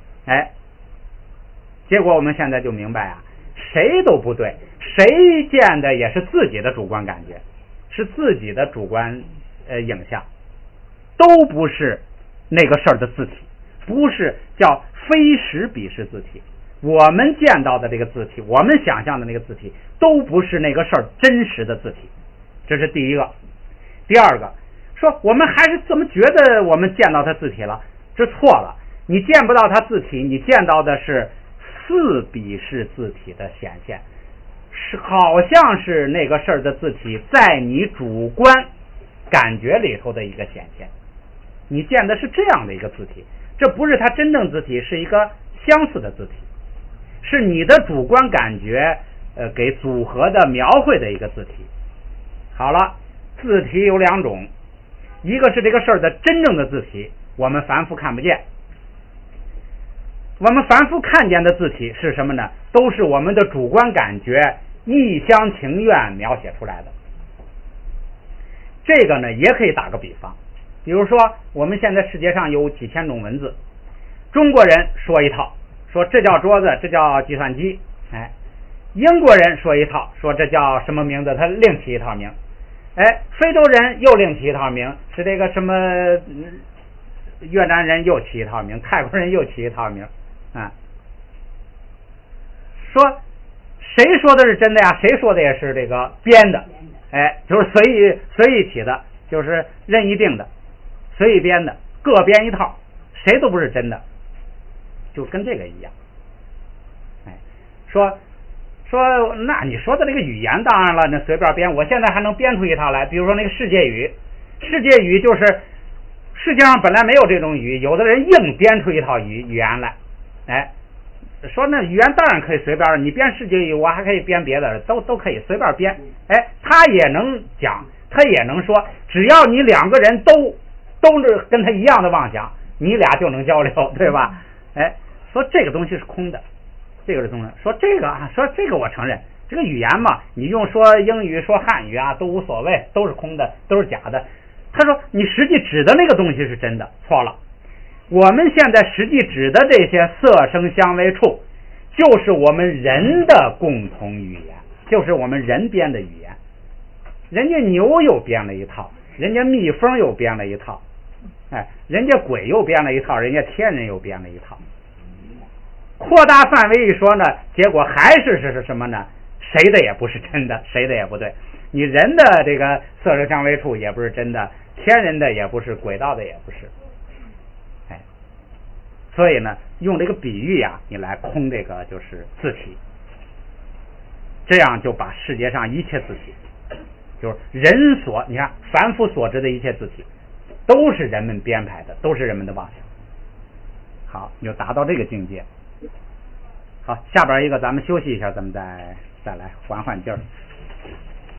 结果我们现在就明白啊，谁都不对，谁见的也是自己的主观感觉，是自己的主观影像，都不是那个事儿的字体，不是叫非实彼是字体。我们见到的这个字体，我们想象的那个字体，都不是那个事儿真实的字体。这是第一个。第二个，说我们还是怎么觉得我们见到它字体了？这错了，你见不到它字体，你见到的是似彼是字体的显现，是好像是那个事儿的字体在你主观感觉里头的一个显现，你见的是这样的一个字体，这不是它真正字体，是一个相似的字体，是你的主观感觉给组合的描绘的一个字体。好了，字体有两种，一个是这个事儿的真正的字体，我们凡夫看不见。我们凡夫看见的字体是什么呢？都是我们的主观感觉一厢情愿描写出来的。这个呢也可以打个比方，比如说我们现在世界上有几千种文字，中国人说一套，说这叫桌子，这叫计算机，英国人说一套，说这叫什么名字，他另起一套名，非洲人又另起一套名，是这个什么越南人又起一套名，泰国人又起一套名说谁说的是真的呀？谁说的也是这个编的，就是随意起的，就是任意定的，随意编的，各编一套，谁都不是真的，就跟这个一样。说那你说的这个语言当然了，那随便编，我现在还能编出一套来，比如说那个世界语，世界语就是世界上本来没有这种语，有的人硬编出一套语言来，说那语言当然可以随便，你编世界语，我还可以编别的，都可以随便编。他也能讲，他也能说，只要你两个人都是跟他一样的妄想，你俩就能交流，对吧？说这个东西是空的，这个是空的。说这个我承认，这个语言嘛，你用说英语说汉语都无所谓，都是空的，都是假的。他说你实际指的那个东西是真的，错了。我们现在实际指的这些色声香味触，就是我们人的共同语言，就是我们人编的语言。人家牛又编了一套，人家蜜蜂又编了一套，人家鬼又编了一套，人家天人又编了一套。扩大范围一说呢，结果还是什么呢？谁的也不是真的，谁的也不对。你人的这个色声香味触也不是真的，天人的也不是，鬼道的也不是。所以呢，用这个比喻你来空这个就是字体，这样就把世界上一切字体，就是人所你看凡夫所知的一切字体，都是人们编排的，都是人们的妄想。好，你就达到这个境界。好，下边一个咱们休息一下，咱们再来缓缓劲儿。